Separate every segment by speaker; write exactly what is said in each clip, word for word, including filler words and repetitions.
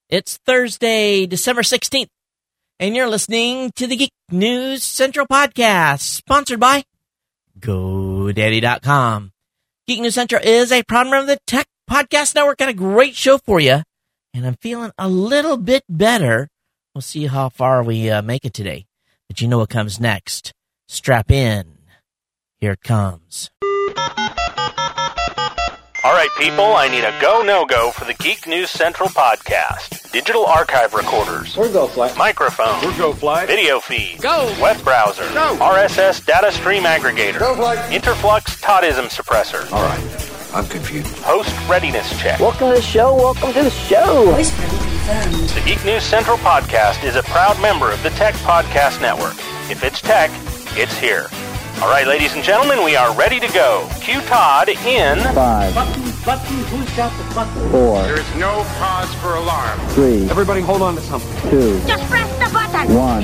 Speaker 1: It's Thursday, December sixteenth, and you're listening to the Geek News Central Podcast, sponsored by GoDaddy dot com. Geek News Central is a proud member of the Tech Podcast Network. Got a great show for you, and I'm feeling a little bit better. We'll see how far we uh, make it today. But you know what comes next. Strap in. Here it comes.
Speaker 2: All right, people, I need a go, no-go for the Geek News Central Podcast. Digital archive recorders.
Speaker 3: We're GoFly.
Speaker 2: Microphone.
Speaker 3: We're GoFly.
Speaker 2: Video feed.
Speaker 3: Go.
Speaker 2: Web browser.
Speaker 3: Go.
Speaker 2: R S S data stream aggregator.
Speaker 3: GoFly.
Speaker 2: Interflux Toddism suppressor.
Speaker 3: All right, I'm confused.
Speaker 2: Host readiness check.
Speaker 4: Welcome to the show. Welcome to the show.
Speaker 5: Voice print confirmed.
Speaker 2: The Geek News Central Podcast is a proud member of the Tech Podcast Network. If it's tech, it's here. All right, ladies and gentlemen, we are ready to go. Cue Todd in...
Speaker 4: Five,
Speaker 6: Button, button, who's got the button?
Speaker 4: four,
Speaker 7: There is no cause for alarm.
Speaker 4: three,
Speaker 3: Everybody hold on to something.
Speaker 4: two,
Speaker 5: Just press the button.
Speaker 4: one.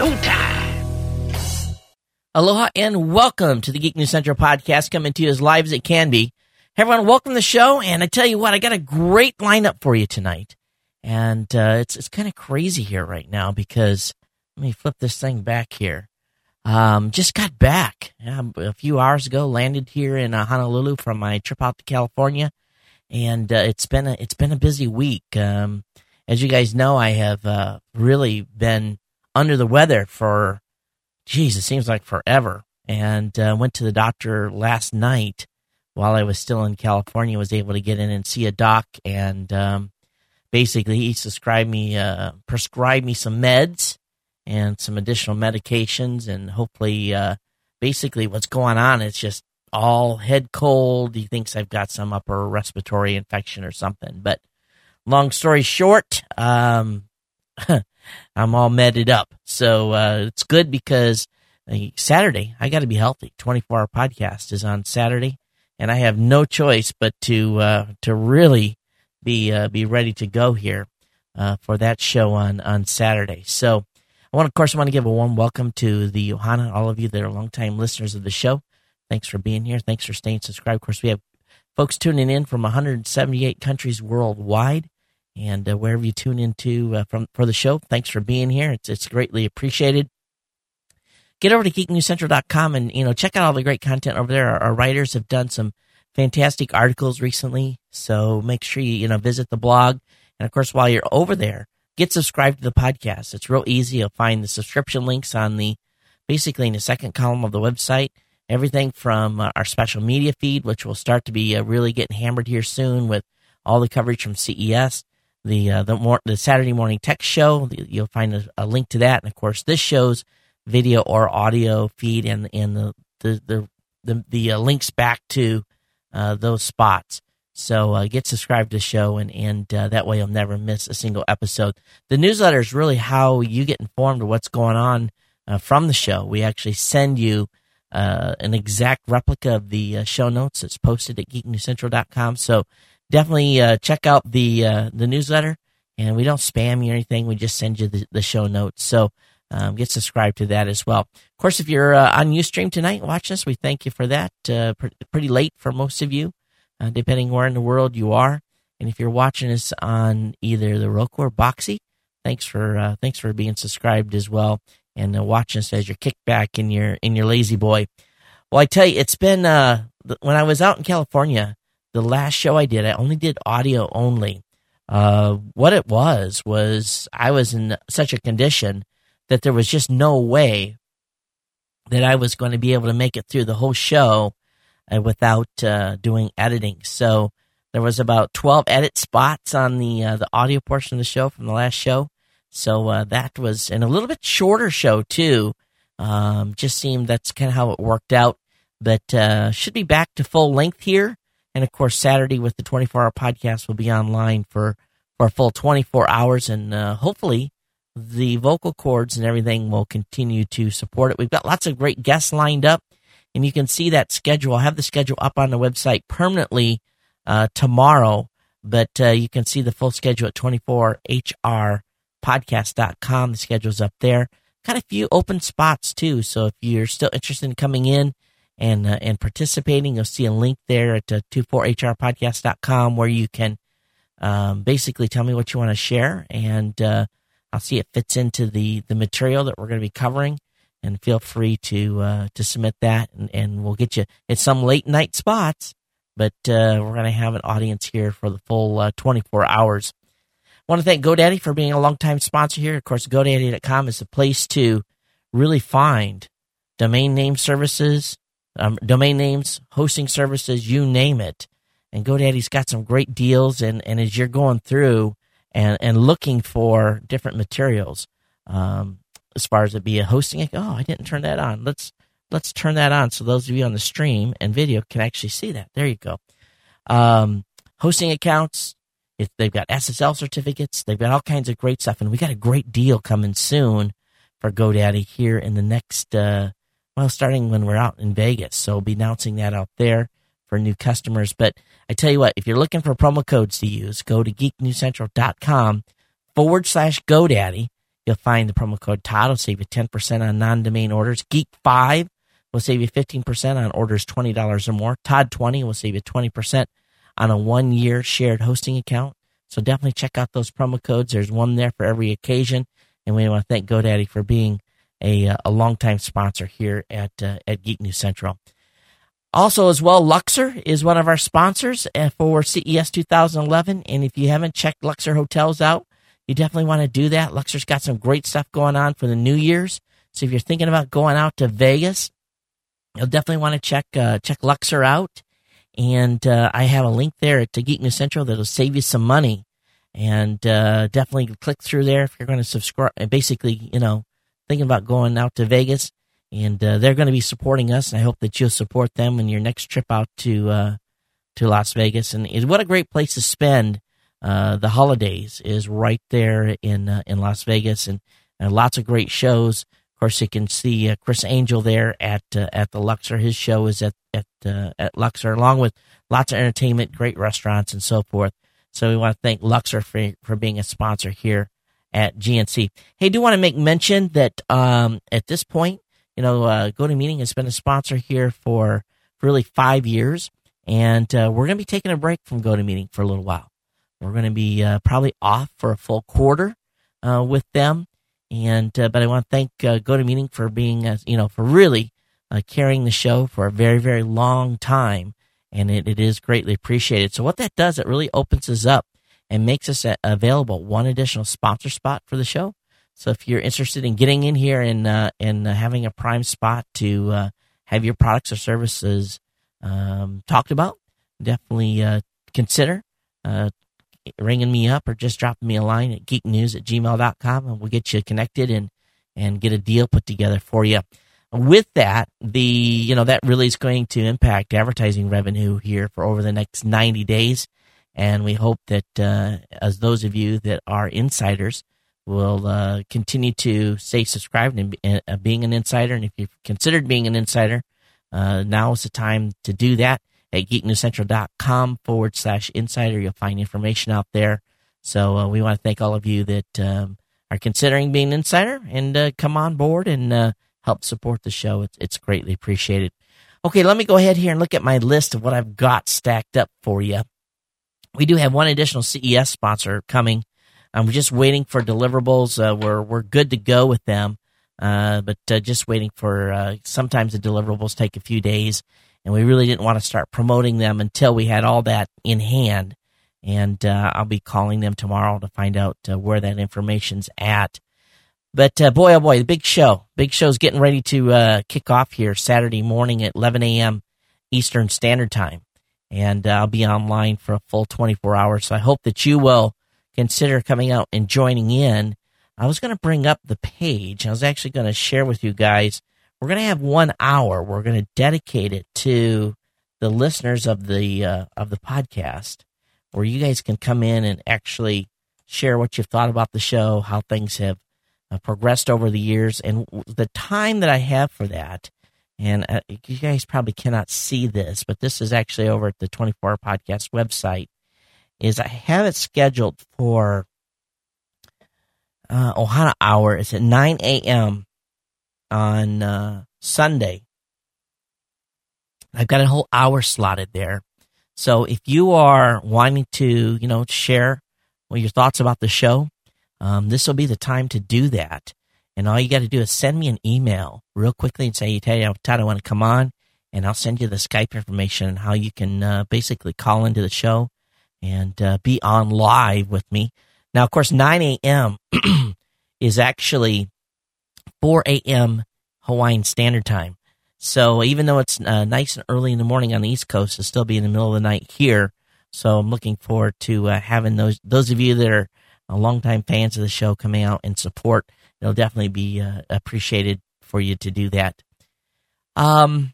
Speaker 1: Aloha and welcome to the Geek News Central Podcast, coming to you as live as it can be. Hey everyone, welcome to the show, and I tell you what, I got a great lineup for you tonight. And uh, it's it's kind of crazy here right now because, let me flip this thing back here. Um, just got back yeah, a few hours ago, landed here in uh, Honolulu from my trip out to California, and uh, it's been a, it's been a busy week. Um, as you guys know, I have uh, really been under the weather for, geez, it seems like forever, and uh, went to the doctor last night while I was still in California. Was able to get in and see a doc, and um, basically he prescribed me uh, prescribed me some meds and some additional medications, and hopefully, uh, basically what's going on is just all head cold. He thinks I've got some upper respiratory infection or something. But long story short, um, I'm all medded up. So uh, it's good because uh, Saturday, I got to be healthy. twenty-four hour podcast is on Saturday, and I have no choice but to uh, to really be uh, be ready to go here uh, for that show on, on Saturday. So I want, of course, I want to give a warm welcome to the Ohana, all of you that are longtime listeners of the show. Thanks for being here. Thanks for staying subscribed. Of course, we have folks tuning in from one hundred seventy-eight countries worldwide, and uh, wherever you tune into uh, from for the show, thanks for being here. It's it's greatly appreciated. Get over to geek news central dot com and you know check out all the great content over there. Our, our writers have done some fantastic articles recently, so make sure you you know visit the blog. And of course, while you're over there, get subscribed to the podcast. It's real easy. You'll find the subscription links on the, basically in the second column of the website. Everything from uh, our special media feed, which will start to be uh, really getting hammered here soon with all the coverage from C E S, the uh, the, mor- the Saturday Morning Tech Show. You'll find a, a link to that, and of course, this show's video or audio feed, and and the the the the, the uh, links back to uh, those spots. So uh, get subscribed to the show, and, and uh, that way you'll never miss a single episode. The newsletter is really how you get informed of what's going on uh, from the show. We actually send you uh, an exact replica of the uh, show notes. It's posted at geek news central dot com. So definitely uh, check out the uh, the newsletter, and we don't spam you or anything. We just send you the, the show notes. So um, get subscribed to that as well. Of course, if you're uh, on Ustream tonight, watch us. We thank you for that. Uh, pr- pretty late for most of you. Uh, depending where in the world you are, and if you're watching us on either the Roku or Boxy, thanks for uh, thanks for being subscribed as well, and uh, watching us as you're kicked back in your in your lazy boy. Well, I tell you, it's been uh, when I was out in California, the last show I did, I only did audio only. Uh, what it was was I was in such a condition that there was just no way that I was going to be able to make it through the whole show Uh, without uh, doing editing. So there was about twelve edit spots on the uh, the audio portion of the show from the last show. So uh, that was, and a little bit shorter show too. Um, just seemed that's kind of how it worked out. But uh, should be back to full length here. And of course, Saturday with the twenty-four hour podcast will be online for, for a full twenty-four hours. And uh, hopefully the vocal cords and everything will continue to support it. We've got lots of great guests lined up. And you can see that schedule. I'll have the schedule up on the website permanently uh, tomorrow, but uh, you can see the full schedule at twenty-four H R podcast dot com. The schedule's up there. Got a few open spots, too, so if you're still interested in coming in and uh, and participating, you'll see a link there at uh, twenty-four H R podcast dot com where you can Um, basically, tell me what you want to share, and uh, I'll see it fits into the, the material that we're going to be covering. And feel free to uh, to submit that, and, and we'll get you in some late night spots. But uh, we're going to have an audience here for the full uh, twenty-four hours. I want to thank GoDaddy for being a longtime sponsor here. Of course, GoDaddy dot com is the place to really find domain name services, um, domain names, hosting services, you name it. And GoDaddy's got some great deals. And, and as you're going through and, and looking for different materials, um, as far as it be a hosting, oh, I didn't turn that on. Let's let's turn that on so those of you on the stream and video can actually see that. There you go. Um, hosting accounts, if they've got S S L certificates, they've got all kinds of great stuff, and we got a great deal coming soon for GoDaddy here in the next, uh, well, starting when we're out in Vegas. So we'll be announcing that out there for new customers. But I tell you what, if you're looking for promo codes to use, go to geeknewscentral.com forward slash GoDaddy. You'll find the promo code Todd will save you ten percent on non-domain orders. Geek five will save you fifteen percent on orders twenty dollars or more. Todd twenty will save you twenty percent on a one-year shared hosting account. So definitely check out those promo codes. There's one there for every occasion. And we want to thank GoDaddy for being a, a longtime sponsor here at uh, at Geek News Central. Also, as well, Luxor is one of our sponsors for C E S two thousand eleven. And if you haven't checked Luxor Hotels out, you definitely want to do that. Luxor's got some great stuff going on for the New Year's. So if you're thinking about going out to Vegas, you'll definitely want to check uh, check Luxor out. And uh, I have a link there at Geek News Central that'll save you some money. And uh, definitely click through there if you're going to subscribe. Basically, you know, thinking about going out to Vegas. And uh, they're going to be supporting us. And I hope that you'll support them in your next trip out to uh, to Las Vegas. And it, what a great place to spend Uh, the holidays is right there in uh, in Las Vegas, and, and lots of great shows. Of course, you can see uh, Chris Angel there at uh, at the Luxor. His show is at at uh, at Luxor, along with lots of entertainment, great restaurants, and so forth. So we want to thank Luxor for for being a sponsor here at G N C. Hey, do want to make mention that um, at this point, you know, uh, GoToMeeting has been a sponsor here for, for really five years, and uh, we're going to be taking a break from GoToMeeting for a little while. We're going to be uh, probably off for a full quarter uh, with them, and uh, but I want to thank uh, GoToMeeting for being, uh, you know, for really uh, carrying the show for a very, very long time, and it, it is greatly appreciated. So what that does, it really opens us up and makes us a- available one additional sponsor spot for the show. So if you're interested in getting in here and uh, and uh, having a prime spot to uh, have your products or services um, talked about, definitely uh, consider uh, ringing me up or just dropping me a line at geeknews at gmail dot com, and we'll get you connected and, and get a deal put together for you. With that, the you know that really is going to impact advertising revenue here for over the next ninety days, and we hope that uh, as those of you that are insiders will uh, continue to stay subscribed and uh, being an insider. And if you've considered being an insider, uh, now is the time to do that. At geeknewscentral.com forward slash insider, you'll find information out there. So uh, we want to thank all of you that um, are considering being an insider and uh, come on board and uh, help support the show. It's, it's greatly appreciated. Okay, let me go ahead here and look at my list of what I've got stacked up for you. We do have one additional C E S sponsor coming. I'm just waiting for deliverables. Uh, we're we're good to go with them, uh, but uh, just waiting for. Uh, sometimes the deliverables take a few days, and we really didn't want to start promoting them until we had all that in hand. And uh, I'll be calling them tomorrow to find out uh, where that information's at. But uh, boy, oh boy, the big show, big show's getting ready to uh, kick off here Saturday morning at eleven a.m. Eastern Standard Time, and uh, I'll be online for a full twenty-four hours. So I hope that you will consider coming out and joining in. I was going to bring up the page. I was actually going to share with you guys. We're going to have one hour. We're going to dedicate it to the listeners of the uh, of the podcast, where you guys can come in and actually share what you've thought about the show, how things have uh, progressed over the years, and the time that I have for that. And uh, you guys probably cannot see this, but this is actually over at the twenty-four hour podcast website. Is I have it scheduled for uh, Ohana Hour. It's at nine a.m. on uh, Sunday. I've got a whole hour slotted there. So if you are wanting to, you know, share well, your thoughts about the show, um, this will be the time to do that. And all you got to do is send me an email real quickly and say, hey, Todd, I want to come on, and I'll send you the Skype information and how you can uh, basically call into the show and uh, be on live with me. Now, of course, nine a.m. is actually four a.m. Hawaiian Standard Time. So even though it's uh, nice and early in the morning on the East Coast, it'll still be in the middle of the night here. So I'm looking forward to uh, having those those of you that are uh, longtime fans of the show coming out and support. It'll definitely be uh, appreciated for you to do that. Um,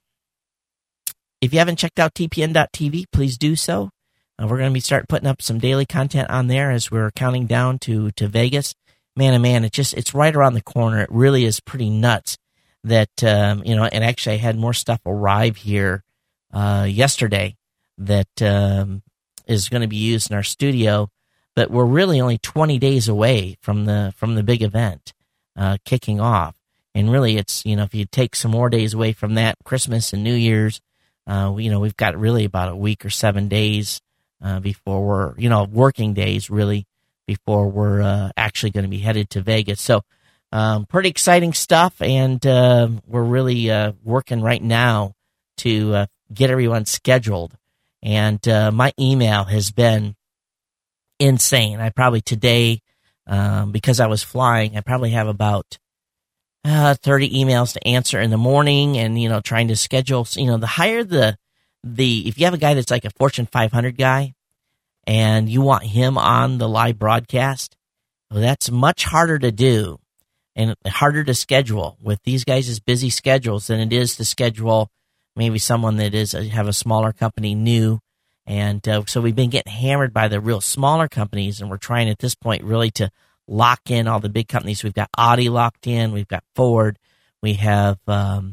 Speaker 1: if you haven't checked out T P N dot T V, please do so. Uh, we're going to be start putting up some daily content on there as we're counting down to, to Vegas. Man, oh man, it just it's right around the corner. It really is pretty nuts. That, um, you know, and actually I had more stuff arrive here uh, yesterday that um, is going to be used in our studio, but we're really only twenty days away from the from the big event uh, kicking off. And really it's, you know, if you take some more days away from that, Christmas and New Year's, uh, we, you know, we've got really about a week or seven days uh, before we're, you know, working days really before we're uh, actually going to be headed to Vegas. So, Um, pretty exciting stuff, and uh, we're really uh, working right now to uh, get everyone scheduled. And uh, my email has been insane. I probably today, um, because I was flying, I probably have about uh, thirty emails to answer in the morning, and you know, trying to schedule. You know, the higher the the if you have a guy that's like a Fortune five hundred guy, and you want him on the live broadcast, well, that's much harder to do. And harder to schedule with these guys' busy schedules than it is to schedule maybe someone that is have a smaller company new. And uh, so we've been getting hammered by the real smaller companies, and we're trying at this point really to lock in all the big companies. We've got Audi locked in, we've got Ford, we have um,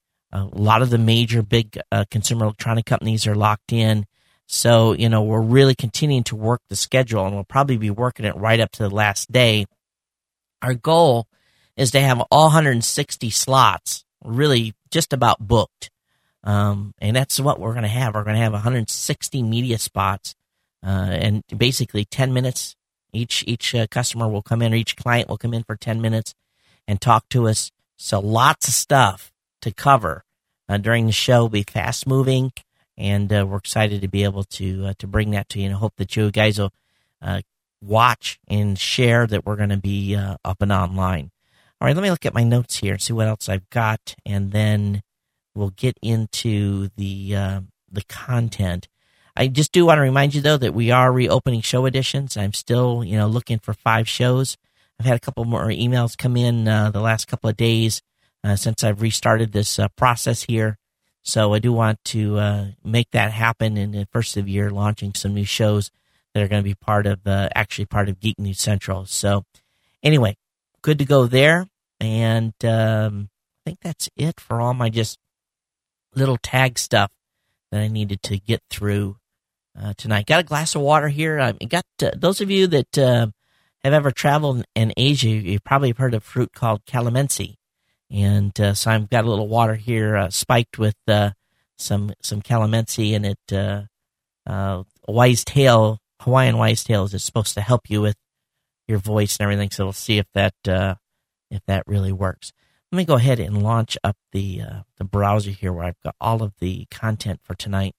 Speaker 1: a lot of the major big uh, consumer electronic companies are locked in. So, you know, we're really continuing to work the schedule, and we'll probably be working it right up to the last day. Our goal is to have all one hundred sixty slots really just about booked. Um, and that's what we're going to have. We're going to have one hundred sixty media spots, uh, and basically ten minutes. Each each uh, customer will come in, or each client will come in for ten minutes and talk to us. So lots of stuff to cover uh, during the show. Will be fast moving, and uh, we're excited to be able to uh, to bring that to you, and I hope that you guys will uh, watch and share that we're going to be uh, up and online. All right, let me look at my notes here and see what else I've got, and then we'll get into the uh, the content. I just do want to remind you, though, that we are reopening show editions. I'm still, you know, looking for five shows. I've had a couple more emails come in uh, the last couple of days uh, since I've restarted this uh, process here. So I do want to uh, make that happen in the first of the year, launching some new shows that are going to be part of, uh, actually part of Geek News Central. So anyway, good to go there. And um, I think that's it for all my just little tag stuff that I needed to get through uh, tonight. Got a glass of water here. I got uh, those of you that uh, have ever traveled in Asia, you've probably heard of a fruit called calamansi. And uh, so I've got a little water here uh, spiked with uh, some some calamansi in it. Uh, uh, wise tail, Hawaiian wise tails is supposed to help you with your voice and everything. So we'll see if that uh, if that really works. Let me go ahead and launch up the uh, the browser here where I've got all of the content for tonight.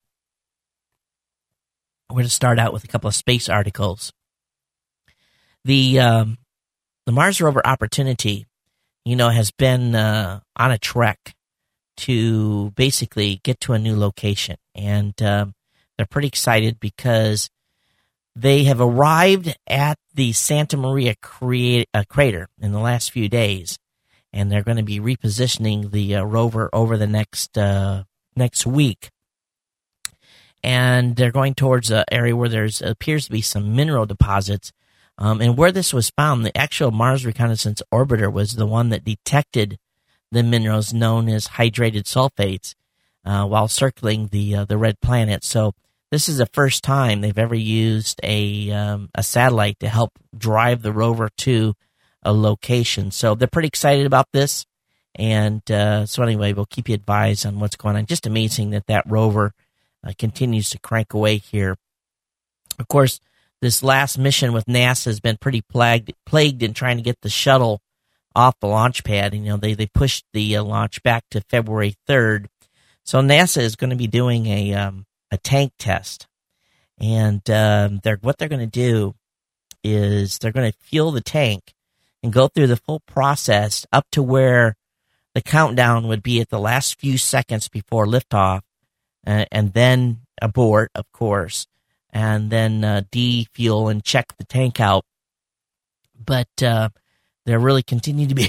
Speaker 1: We're going to start out with a couple of space articles. The um, the Mars rover Opportunity, you know, has been uh, on a trek to basically get to a new location, and um, they're pretty excited because they have arrived at the Santa Maria crea- uh, crater in the last few days, and they're going to be repositioning the uh, rover over the next uh, next week. And they're going towards an area where there's appears to be some mineral deposits. Um, and where this was found, the actual Mars Reconnaissance Orbiter was the one that detected the minerals known as hydrated sulfates uh, while circling the uh, the red planet. So this is the first time they've ever used a um, a satellite to help drive the rover to a location. So they're pretty excited about this. And uh, so anyway, we'll keep you advised on what's going on. Just amazing that that rover uh, continues to crank away here. Of course, this last mission with NASA has been pretty plagued, plagued in trying to get the shuttle off the launch pad. You know, they, they pushed the uh, launch back to February third. So NASA is going to be doing a um, a tank test. And um, they're, what they're going to do is they're going to fuel the tank and go through the full process up to where the countdown would be at the last few seconds before liftoff, uh, and then abort, of course, and then uh, defuel and check the tank out. But uh, they're really continue to be,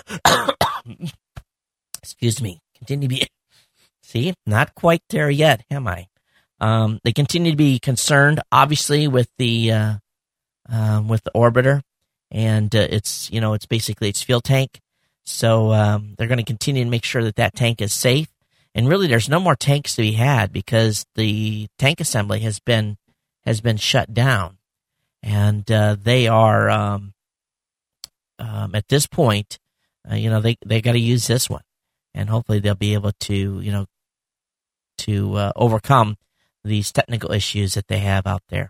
Speaker 1: excuse me, continue to be, see, not quite there yet, am I? Um, they continue to be concerned, obviously, with the uh, uh, with the orbiter, and uh, it's you know it's basically its fuel tank. So um, they're going to continue to make sure that that tank is safe. And really, there's no more tanks to be had because the tank assembly has been has been shut down, and uh, they are um, um, at this point, uh, you know, they they got to use this one, and hopefully they'll be able to you know to uh, overcome these technical issues that they have out there.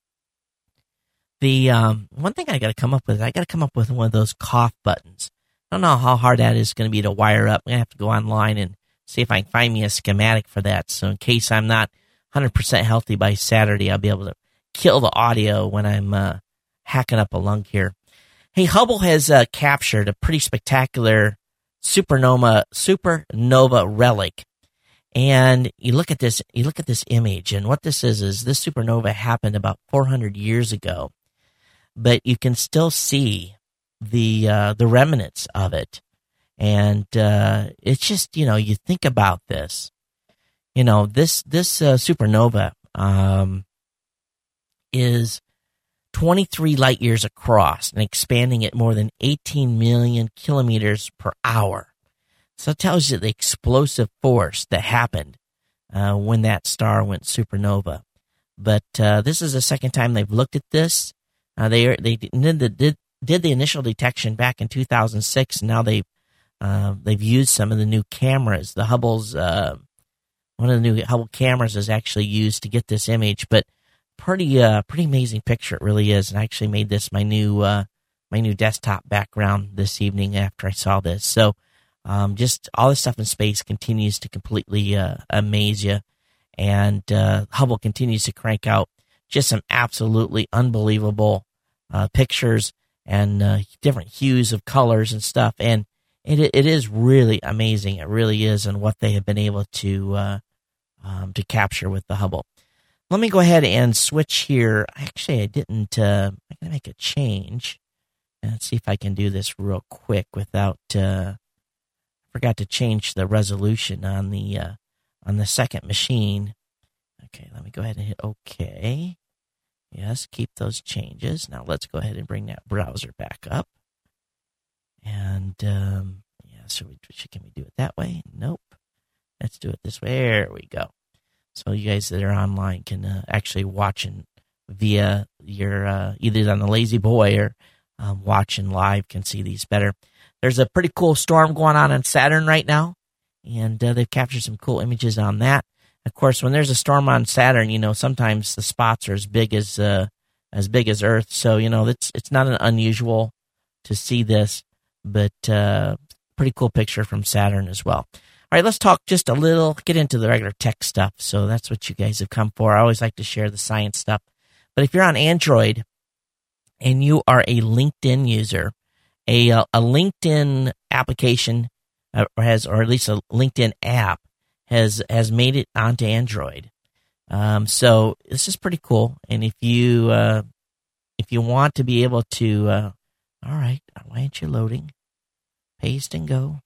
Speaker 1: The um, one thing I got to come up with, I got to come up with one of those cough buttons. I don't know how hard that is going to be to wire up. I'm going to have to go online and see if I can find me a schematic for that. So in case I'm not one hundred percent healthy by Saturday, I'll be able to kill the audio when I'm uh, hacking up a lung here. Hey, Hubble has uh, captured a pretty spectacular supernova supernova relic. And you look at this, you look at this image, and what this is is this supernova happened about four hundred years ago, but you can still see the uh, the remnants of it, and uh, it's just you know you think about this, you know this this uh, supernova um, is twenty-three light years across and expanding at more than eighteen million kilometers per hour. So it tells you the explosive force that happened uh, when that star went supernova. But uh, this is the second time they've looked at this. Uh, they they did the, did, did the initial detection back in two thousand six. And now they've uh, they've used some of the new cameras. The Hubble's uh, one of the new Hubble cameras is actually used to get this image. But pretty uh, pretty amazing picture it really is. And I actually made this my new uh, my new desktop background this evening after I saw this. So. Um, just all this stuff in space continues to completely uh, amaze you, and uh, Hubble continues to crank out just some absolutely unbelievable uh, pictures and uh, different hues of colors and stuff, and it it is really amazing. It really is, and what they have been able to uh, um, to capture with the Hubble. Let me go ahead and switch here. Actually, I didn't. Uh, I'm gonna make a change, and let's see if I can do this real quick without. Uh, Forgot to change the resolution on the uh, on the second machine. Okay, let me go ahead and hit OK. Yes, keep those changes. Now let's go ahead and bring that browser back up. And um, yeah, so we, can we do it that way? Nope. Let's do it this way. There we go. So you guys that are online can uh, actually watch it via your uh, either on the Lazy Boy or um, watching live can see these better. There's a pretty cool storm going on on Saturn right now, and uh, they've captured some cool images on that. Of course, when there's a storm on Saturn, you know, sometimes the spots are as big as uh, as big as Earth. So, you know, it's it's not an unusual to see this, but uh, pretty cool picture from Saturn as well. All right, let's talk just a little, get into the regular tech stuff. So that's what you guys have come for. I always like to share the science stuff. But if you're on Android and you are a LinkedIn user, A, a LinkedIn application uh, has, or at least a LinkedIn app has has made it onto Android. Um, so this is pretty cool. And if you uh, if you want to be able to, uh, all right, why aren't you loading? Paste and go.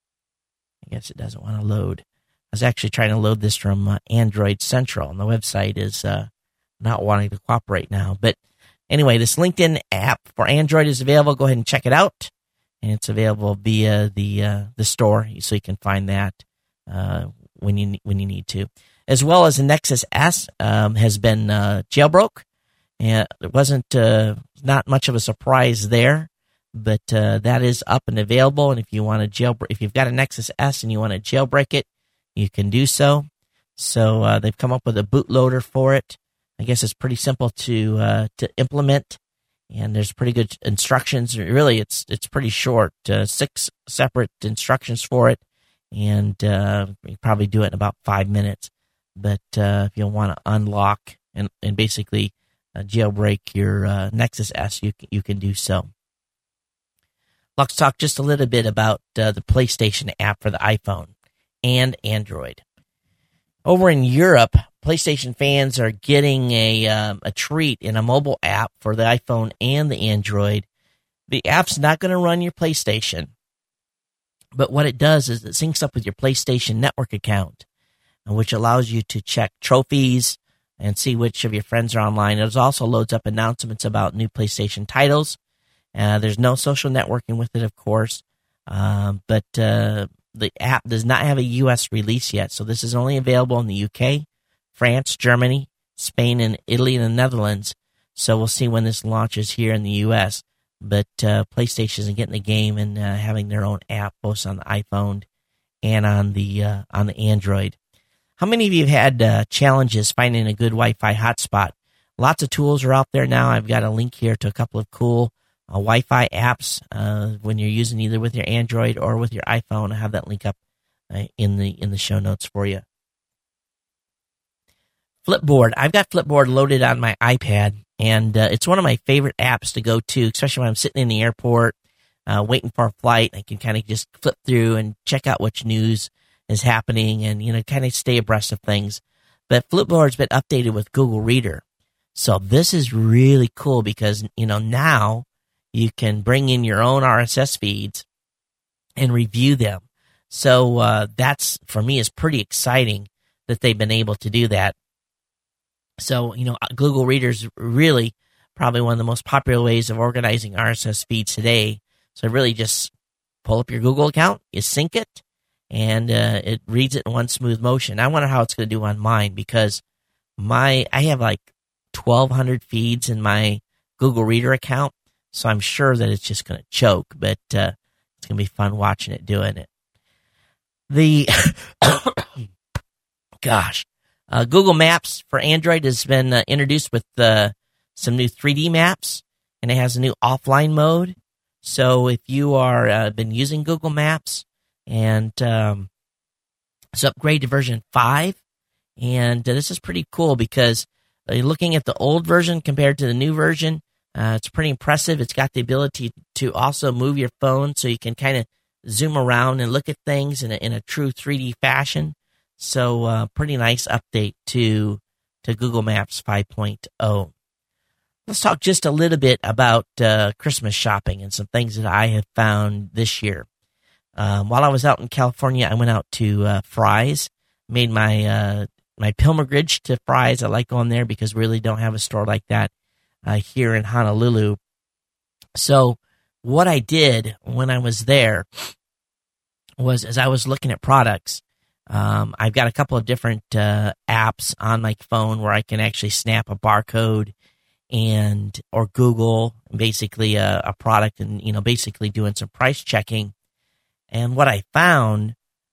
Speaker 1: I guess it doesn't want to load. I was actually trying to load this from uh, Android Central, and the website is uh, not wanting to cooperate now. But anyway, this LinkedIn app for Android is available. Go ahead and check it out. And it's available via the uh, the store, so you can find that uh, when you when you need to. As well as the Nexus S um, has been uh, jailbroke. And it wasn't uh, not much of a surprise there, but uh, that is up and available. And if you want to jailbreak, if you've got a Nexus S and you want to jailbreak it, you can do so. So uh, they've come up with a bootloader for it. I guess it's pretty simple to uh, to implement, and there's pretty good instructions. Really, it's it's pretty short, uh, six separate instructions for it, and uh, you probably do it in about five minutes. But uh, if you want to unlock and, and basically uh, jailbreak your uh, Nexus S, you you can do so. Let's talk just a little bit about uh, the PlayStation app for the iPhone and Android. Over in Europe, PlayStation fans are getting a um, a treat in a mobile app for the iPhone and the Android. The app's not going to run your PlayStation, but what it does is it syncs up with your PlayStation Network account, which allows you to check trophies and see which of your friends are online. It also loads up announcements about new PlayStation titles. Uh, there's no social networking with it, of course, uh, but uh, the app does not have a U S release yet, so this is only available in the U K, France, Germany, Spain, and Italy, and the Netherlands. So we'll see when this launches here in the U S, but uh, PlayStation is getting the game and uh, having their own app both on the iPhone and on the uh, on the Android. How many of you have had uh, challenges finding a good Wi-Fi hotspot? Lots of tools are out there now. I've got a link here to a couple of cool uh, Wi-Fi apps uh, when you're using either with your Android or with your iPhone. I have that link up uh, in the in the show notes for you. Flipboard. I've got Flipboard loaded on my iPad, and uh, it's one of my favorite apps to go to, especially when I'm sitting in the airport uh, waiting for a flight. I can kind of just flip through and check out which news is happening and, you know, kind of stay abreast of things. But Flipboard's been updated with Google Reader. So this is really cool because, you know, now you can bring in your own R S S feeds and review them. So uh, that's, for me, is pretty exciting that they've been able to do that. So, you know, Google Reader is really probably one of the most popular ways of organizing R S S feeds today. So really just pull up your Google account, you sync it, and uh, it reads it in one smooth motion. I wonder how it's going to do on mine because my I have like twelve hundred feeds in my Google Reader account, so I'm sure that it's just going to choke, but uh, it's going to be fun watching it doing it. The, gosh, uh, Google Maps for Android has been uh, introduced with uh, some new three D maps, and it has a new offline mode. So if you are uh, been using Google Maps, and um, it's upgrade to version five, and uh, this is pretty cool because uh, looking at the old version compared to the new version, uh, it's pretty impressive. It's got the ability to also move your phone so you can kind of zoom around and look at things in a, in a true three D fashion. So uh, pretty nice update to to Google Maps five point oh. Let's talk just a little bit about uh, Christmas shopping and some things that I have found this year. Um, while I was out in California, I went out to uh, Fry's, made my uh, my pilgrimage to Fry's. I like going there because we really don't have a store like that uh, here in Honolulu. So what I did when I was there was, as I was looking at products, um, I've got a couple of different uh, apps on my phone where I can actually snap a barcode and or Google basically a, a product and, you know, basically doing some price checking. And what I found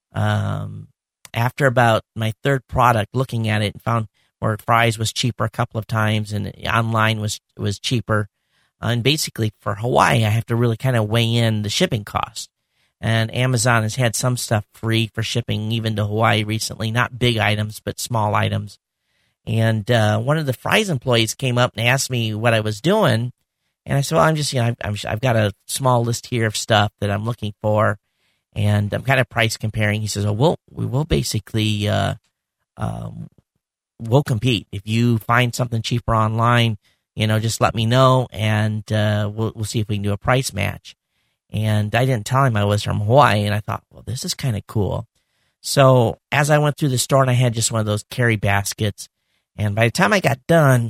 Speaker 1: um, after about my third product, looking at it, and found where Fry's was cheaper a couple of times and online was was cheaper. Uh, and basically for Hawaii, I have to really kind of weigh in the shipping cost. And Amazon has had some stuff free for shipping even to Hawaii recently, not big items, but small items. And uh, one of the Fry's employees came up and asked me what I was doing. And I said, well, I'm just, you know, I'm, I've got a small list here of stuff that I'm looking for. And I'm kind of price comparing. He says, oh, we'll, we will basically, uh, um, we'll compete. If you find something cheaper online, you know, just let me know and uh, we'll, we'll see if we can do a price match. And I didn't tell him I was from Hawaii. And I thought, well, this is kind of cool. So as I went through the store and I had just one of those carry baskets, and by the time I got done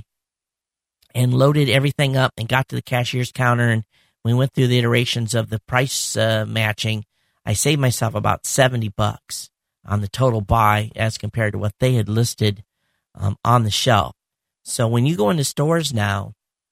Speaker 1: and loaded everything up and got to the cashier's counter and we went through the iterations of the price uh, matching, I saved myself about seventy bucks on the total buy as compared to what they had listed um, on the shelf. So when you go into stores now,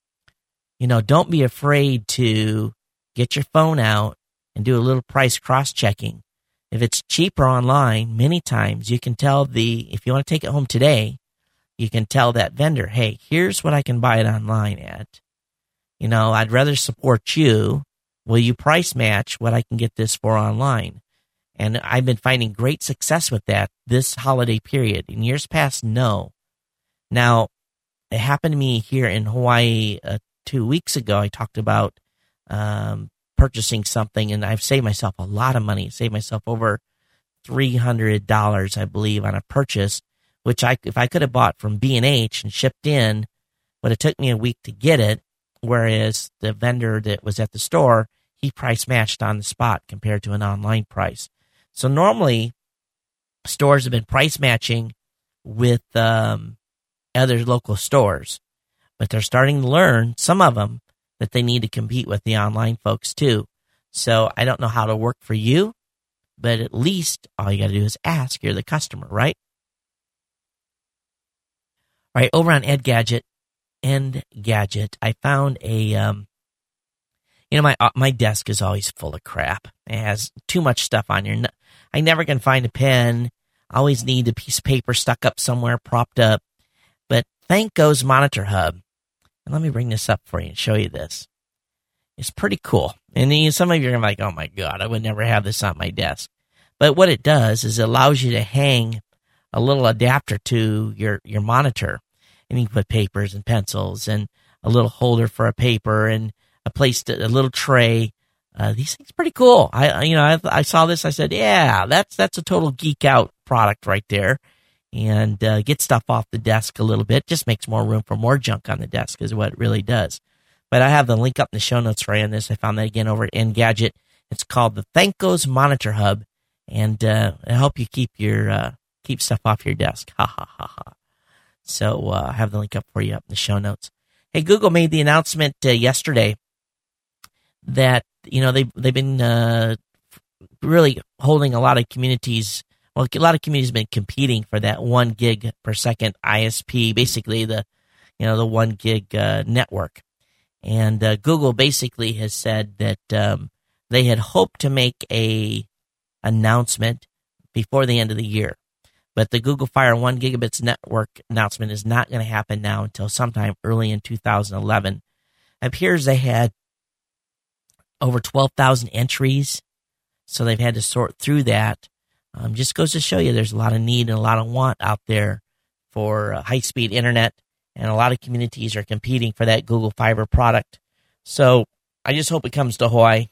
Speaker 1: you know, don't be afraid to get your phone out and do a little price cross-checking. if it's cheaper online, many times you can tell the, if you want to take it home today, you can tell that vendor, hey, here's what I can buy it online at. You know, I'd rather support you. Will you price match what I can get this for online? And I've been finding great success with that this holiday period. In years past, no. Now, it happened to me here in Hawaii uh, two weeks ago. I talked about um, purchasing something, and I've saved myself a lot of money. Saved myself over three hundred dollars, I believe, on a purchase, which I, if I could have bought from B and H and shipped in, but it took me a week to get it, whereas the vendor that was at the store, he price matched on the spot compared to an online price. So normally, stores have been price matching with um, other local stores, but they're starting to learn, some of them, that they need to compete with the online folks too. So I don't know how to work for you, but at least all you got to do is ask. You're the customer, right? All right, over on Engadget, Engadget, I found a, um, you know, my uh, my desk is always full of crap. It has too much stuff on here. I never can find a pen. I always need a piece of paper stuck up somewhere, propped up. But Thanko's Monitor Hub, and let me bring this up for you and show you this. It's pretty cool. And then some of you are like, oh my God, I would never have this on my desk. But what it does is it allows you to hang a little adapter to your, your monitor. And you can put papers and pencils and a little holder for a paper and a place to, a little tray. Uh, these things are pretty cool. I, you know, I, I saw this. I said, yeah, that's, that's a total geek out product right there. And uh, get stuff off the desk a little bit. Just makes more room for more junk on the desk is what it really does. But I have the link up in the show notes for you on this. I found that again over at Engadget. It's called the Thanko's Monitor Hub, and uh, it'll help you keep your uh, keep stuff off your desk. Ha ha ha ha. So uh, I have the link up for you up in the show notes. Hey, Google made the announcement uh, yesterday that you know they they've been uh, really holding a lot of communities. Well, a lot of communities have been competing for that one gig per second I S P, basically the, you know, the one gig uh, network. And uh, Google basically has said that um, they had hoped to make a announcement before the end of the year, but the Google Fire one gigabits network announcement is not going to happen now until sometime early in two thousand eleven. It appears they had over twelve thousand entries, so they've had to sort through that. Um, just goes to show you there's a lot of need and a lot of want out there for uh, high-speed internet, and a lot of communities are competing for that Google Fiber product. So I just hope it comes to Hawaii.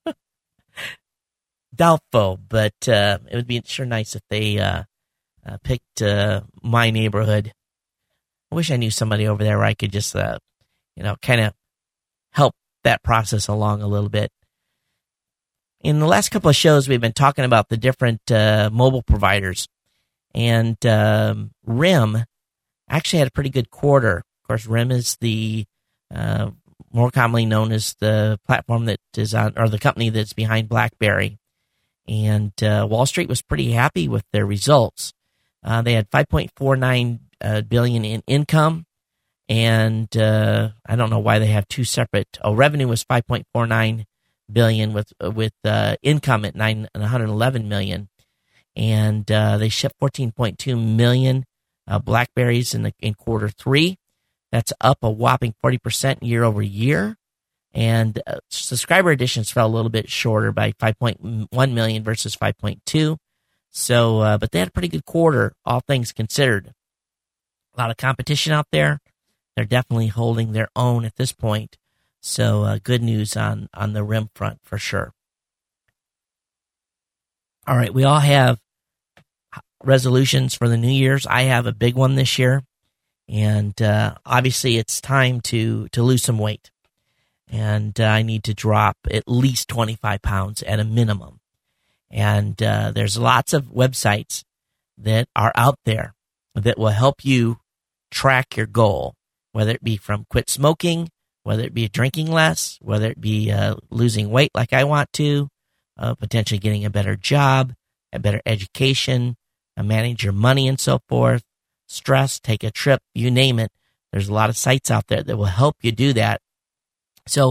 Speaker 1: Doubtful, but uh, it would be sure nice if they uh, uh, picked uh, my neighborhood. I wish I knew somebody over there where I could just, uh, you know, kind of help that process along a little bit. In the last couple of shows, we've been talking about the different uh, mobile providers, and um, R I M actually had a pretty good quarter. Of course, R I M is the uh, more commonly known as the platform that is on, or the company that's behind BlackBerry. And uh, Wall Street was pretty happy with their results. Uh, they had five point four nine uh, billion in income, and uh, I don't know why they have two separate. Oh, revenue was five point four nine billion with with uh, income at nine one hundred eleven million, and uh, they shipped fourteen point two million uh, Blackberries in the in quarter three. That's up a whopping forty percent year over year, and uh, subscriber additions fell a little bit shorter by five point one million versus five point two. So, uh, but they had a pretty good quarter, all things considered. A lot of competition out there. They're definitely holding their own at this point. So uh, good news on, on the R I M front for sure. All right, we all have resolutions for the New Year's. I have a big one this year, and uh, obviously it's time to, to lose some weight. And uh, I need to drop at least twenty-five pounds at a minimum. And uh, there's lots of websites that are out there that will help you track your goal, whether it be from quit smoking, whether it be drinking less, whether it be uh, losing weight like I want to, uh, potentially getting a better job, a better education, uh, manage your money and so forth, stress, take a trip, you name it. There's a lot of sites out there that will help you do that. So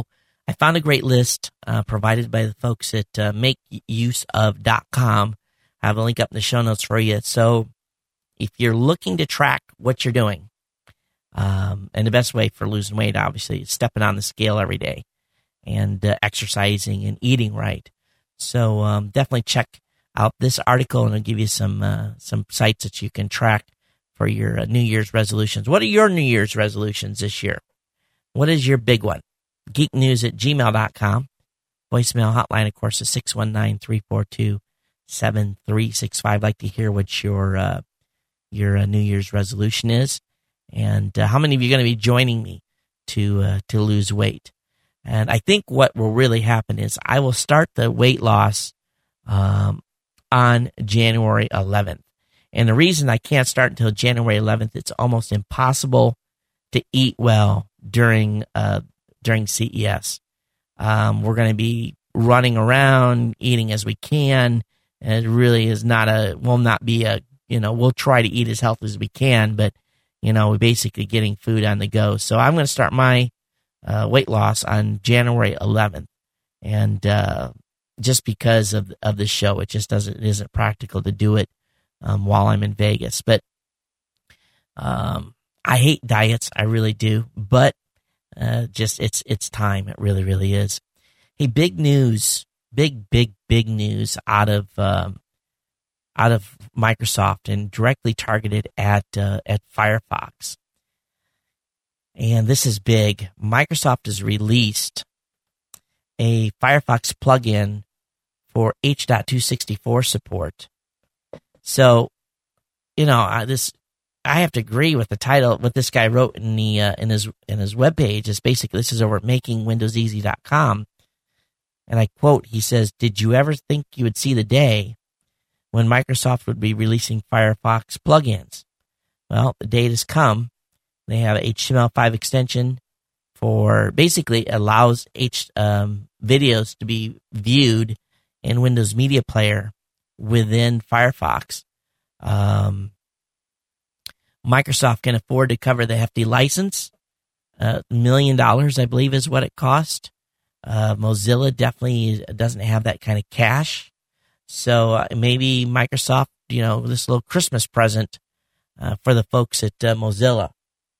Speaker 1: I found a great list uh, provided by the folks at uh, make use of dot com. I have a link up in the show notes for you. So if you're looking to track what you're doing, um, and the best way for losing weight, obviously, is stepping on the scale every day and uh, exercising and eating right. So um, definitely check out this article, and I'll give you some uh, some sites that you can track for your uh, New Year's resolutions. What are your New Year's resolutions this year? What is your big one? geek news at gmail dot com. Voicemail hotline, of course, is six one nine, three four two, seven three six five. I'd like to hear what your uh, your uh, New Year's resolution is, and uh, how many of you are going to be joining me to uh, to lose weight. And I think what will really happen is I will start the weight loss um, on January eleventh. And the reason I can't start until January eleventh, it's almost impossible to eat well during uh, during C E S. Um, we're going to be running around, eating as we can, and it really is not a, will not be a, you know, we'll try to eat as healthy as we can, but, you know, we're basically getting food on the go. So I'm going to start my uh, weight loss on January eleventh. And uh, just because of of the show, it just doesn't, it isn't practical to do it um, while I'm in Vegas. But um, I hate diets, I really do, but Uh, just it's it's time. It really, really is. Hey, big news, big, big, big news out of um, out of Microsoft and directly targeted at uh, at Firefox. And this is big. Microsoft has released a Firefox plugin for H two sixty-four support. So, you know, uh, this. I have to agree with the title. What this guy wrote in the uh, in his in his webpage is basically, this is over at making windows easy dot com, and I quote. He says, "Did you ever think you would see the day when Microsoft would be releasing Firefox plugins? Well, the day has come. They have H T M L five extension for basically allows H um, videos to be viewed in Windows Media Player within Firefox." Um, Microsoft can afford to cover the hefty license. A uh, million dollars, I believe, is what it cost. Uh, Mozilla definitely doesn't have that kind of cash. So uh, maybe Microsoft, you know, this little Christmas present uh, for the folks at uh, Mozilla.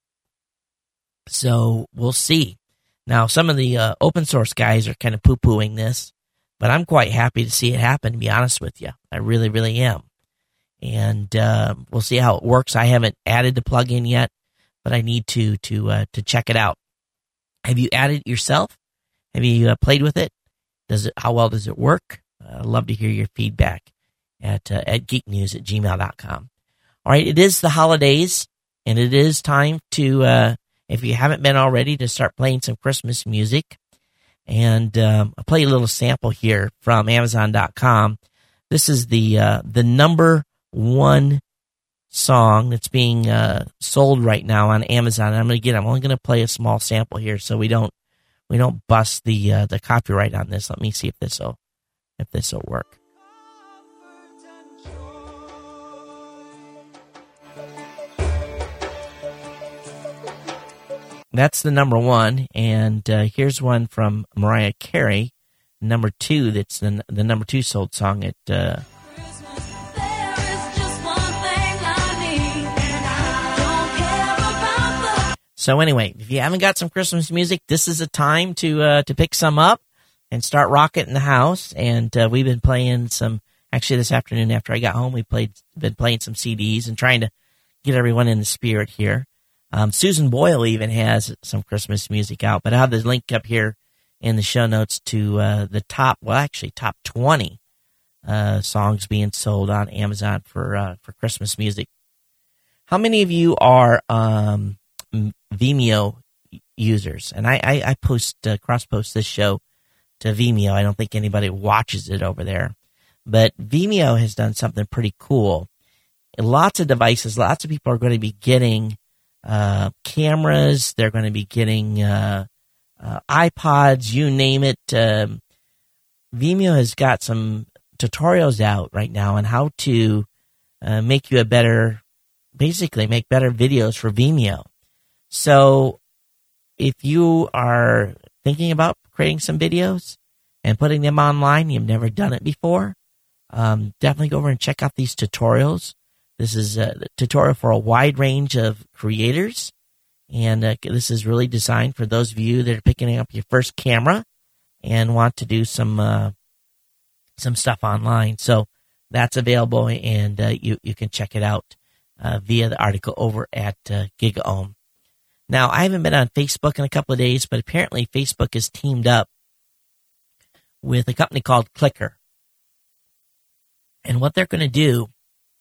Speaker 1: So we'll see. Now, some of the uh, open source guys are kind of poo-pooing this, but I'm quite happy to see it happen, to be honest with you. I really, really am. And uh, we'll see how it works. I haven't added the plugin yet, but I need to to uh, to check it out. Have you added it yourself? Have you uh, played with it? Does it? How well does it work? Uh, I'd love to hear your feedback at uh, at geek news at gmail dot com. All right, it is the holidays, and it is time to, uh, if you haven't been already, to start playing some Christmas music. And um, I'll play a little sample here from amazon dot com. This is the uh, the number one song that's being uh, sold right now on Amazon. And I'm gonna get. I'm only gonna play a small sample here, so we don't we don't bust the uh, the copyright on this. Let me see if this will if this will work. That's the number one, and uh, here's one from Mariah Carey, number two. That's the the number two sold song at. Uh, So anyway, if you haven't got some Christmas music, this is a time to uh, to pick some up and start rocking it in the house. And uh, we've been playing some. Actually, this afternoon after I got home, we played been playing some C Ds and trying to get everyone in the spirit here. Um, Susan Boyle even has some Christmas music out, but I have the link up here in the show notes to uh, the top. Well, actually, top twenty uh, songs being sold on Amazon for uh, for Christmas music. How many of you are um, Vimeo users? And I, I, I post uh, cross post this show to Vimeo. I don't think anybody watches it over there, but Vimeo has done something pretty cool. Lots of devices, lots of people are going to be getting uh, cameras. They're going to be getting uh, uh, iPods, you name it. Um, Vimeo has got some tutorials out right now on how to uh, make you a better, basically make better videos for Vimeo. So if you are thinking about creating some videos and putting them online, you've never done it before, um, definitely go over and check out these tutorials. This is a tutorial for a wide range of creators, and uh, this is really designed for those of you that are picking up your first camera and want to do some uh, some stuff online. So that's available, and uh, you, you can check it out uh, via the article over at uh, GigaOM. Now, I haven't been on Facebook in a couple of days, but apparently Facebook is teamed up with a company called Clicker. And what they're going to do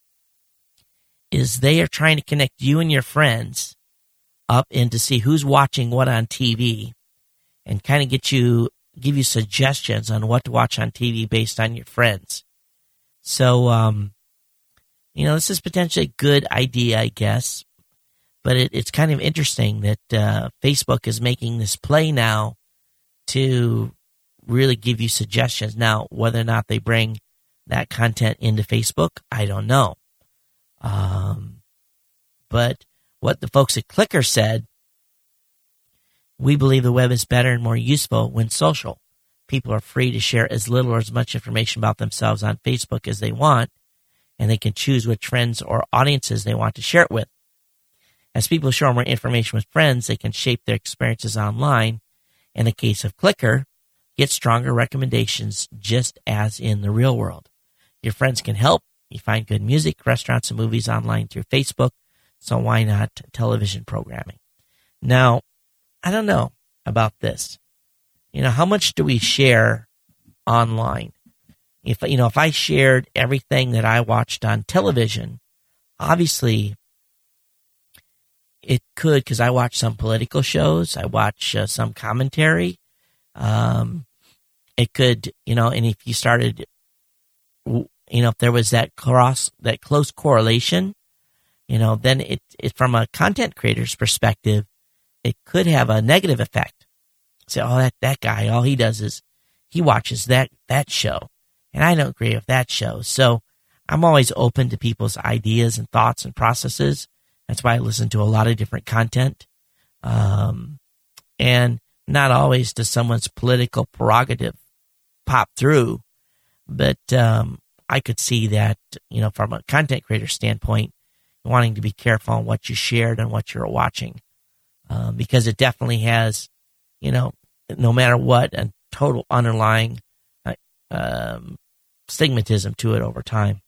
Speaker 1: is they are trying to connect you and your friends up and to see who's watching what on T V and kind of get you, give you suggestions on what to watch on T V based on your friends. So, um, you know, this is potentially a good idea, I guess, but it, it's kind of interesting that uh, Facebook is making this play now to really give you suggestions. Now, whether or not they bring that content into Facebook, I don't know. Um, but what the folks at Clicker said, we believe the web is better and more useful when social. People are free to share as little or as much information about themselves on Facebook as they want, and they can choose which friends or audiences they want to share it with. As people share more information with friends, they can shape their experiences online. In the case of Clicker, get stronger recommendations just as in the real world. Your friends can help. You find good music, restaurants, and movies online through Facebook, so why not television programming? Now, I don't know about this. You know, how much do we share online? If, you know, if I shared everything that I watched on television, obviously it could, because I watch some political shows, I watch uh, some commentary. Um, it could, you know, and if you started, you know, if there was that cross, that close correlation, you know, then it, it from a content creator's perspective, it could have a negative effect. Say, oh, that, that guy, all he does is he watches that, that show, and I don't agree with that show. So I'm always open to people's ideas and thoughts and processes. That's why I listen to a lot of different content. Um, and not always does someone's political prerogative pop through, but um, I could see that, you know, from a content creator standpoint, wanting to be careful on what you shared and what you're watching, um, because it definitely has, you know, no matter what, a total underlying uh, um, stigmatism to it over time.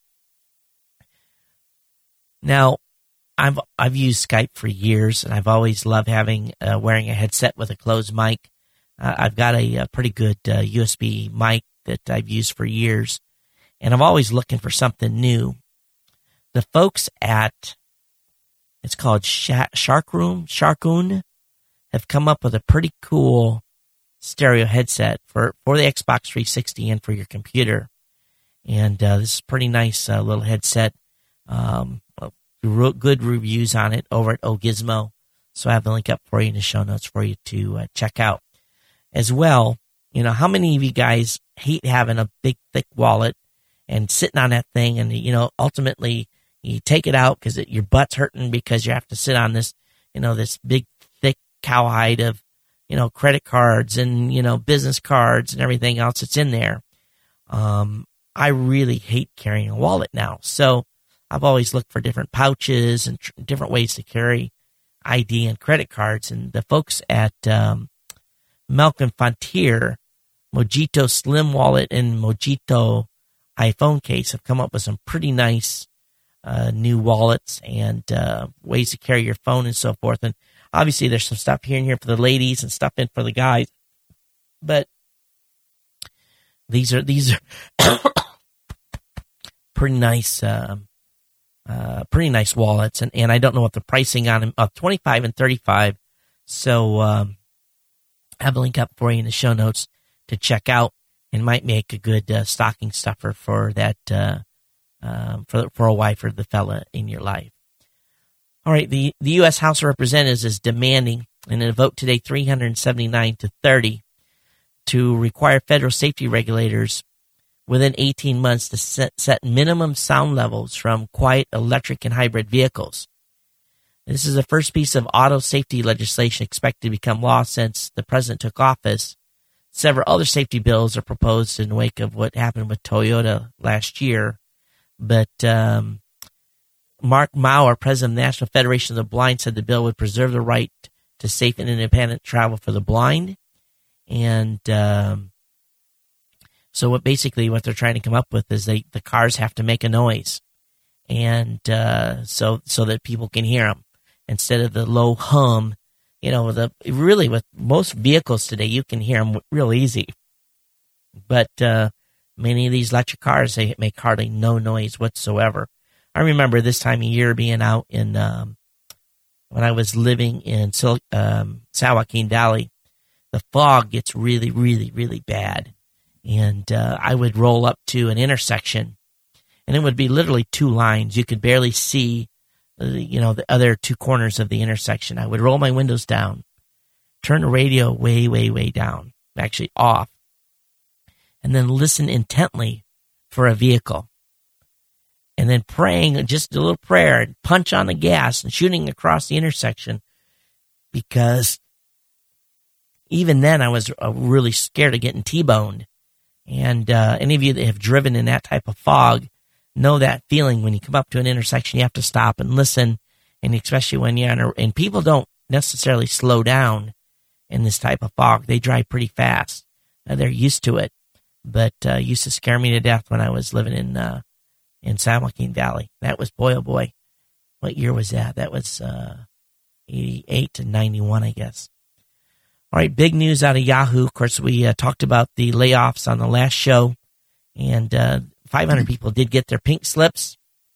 Speaker 1: Now, I've I've used Skype for years, and I've always loved having uh, wearing a headset with a closed mic. Uh, I've got a, a pretty good uh, U S B mic that I've used for years, and I'm always looking for something new. The folks at, it's called Shark Room, Sharkoon, have come up with a pretty cool stereo headset for, for the Xbox three sixty and for your computer. And uh, this is a pretty nice uh, little headset. Um, good reviews on it over at Ogizmo. So I have the link up for you in the show notes for you to uh, check out. As well, you know, how many of you guys hate having a big, thick wallet and sitting on that thing, and, you know, ultimately you take it out because it, your butt's hurting because you have to sit on this, you know, this big, thick cowhide of, you know, credit cards and, you know, business cards and everything else that's in there. Um, I really hate carrying a wallet now. So I've always looked for different pouches and tr- different ways to carry I D and credit cards. And the folks at um, Malcolm Frontier, Mojito Slim Wallet and Mojito iPhone case have come up with some pretty nice uh, new wallets and uh, ways to carry your phone and so forth. And obviously there's some stuff here and here for the ladies and stuff in for the guys. But these are these are pretty nice. Um, Uh, pretty nice wallets, and, and I don't know what the pricing on them, uh, twenty-five and thirty-five. So um, I have a link up for you in the show notes to check out, and might make a good uh, stocking stuffer for that uh, um, for for a wife or the fella in your life. All right, the the U S House of Representatives is demanding in a vote today, three hundred seventy-nine to thirty, to require federal safety regulators within eighteen months to set, set minimum sound levels from quiet electric and hybrid vehicles. This is the first piece of auto safety legislation expected to become law since the president took office. Several other safety bills are proposed in the wake of what happened with Toyota last year. But um, Mark Maurer, president of the National Federation of the Blind, said the bill would preserve the right to safe and independent travel for the blind. And um, so what basically what they're trying to come up with is they the cars have to make a noise, and uh, so so that people can hear them instead of the low hum. You know, the really with most vehicles today, you can hear them real easy. But uh, many of these electric cars, they make hardly no noise whatsoever. I remember this time of year being out in um, when I was living in Sil- um, San Joaquin Valley. The fog gets really, really, really bad. And uh, I would roll up to an intersection, and it would be literally two lines. You could barely see, uh, you know, the other two corners of the intersection. I would roll my windows down, turn the radio way, way, way down, actually off, and then listen intently for a vehicle. And then praying, just a little prayer, and punch on the gas and shooting across the intersection, because even then I was uh, really scared of getting T-boned. And uh, any of you that have driven in that type of fog know that feeling when you come up to an intersection, you have to stop and listen. And especially when you're on a, and people don't necessarily slow down in this type of fog. They drive pretty fast. Uh, they're used to it. But uh, it used to scare me to death when I was living in uh, in San Joaquin Valley. That was, boy, oh boy. What year was that? That was uh, eighty-eight to ninety-one, I guess. All right, big news out of Yahoo. Of course, we uh, talked about the layoffs on the last show, and uh, five hundred people did get their pink slips.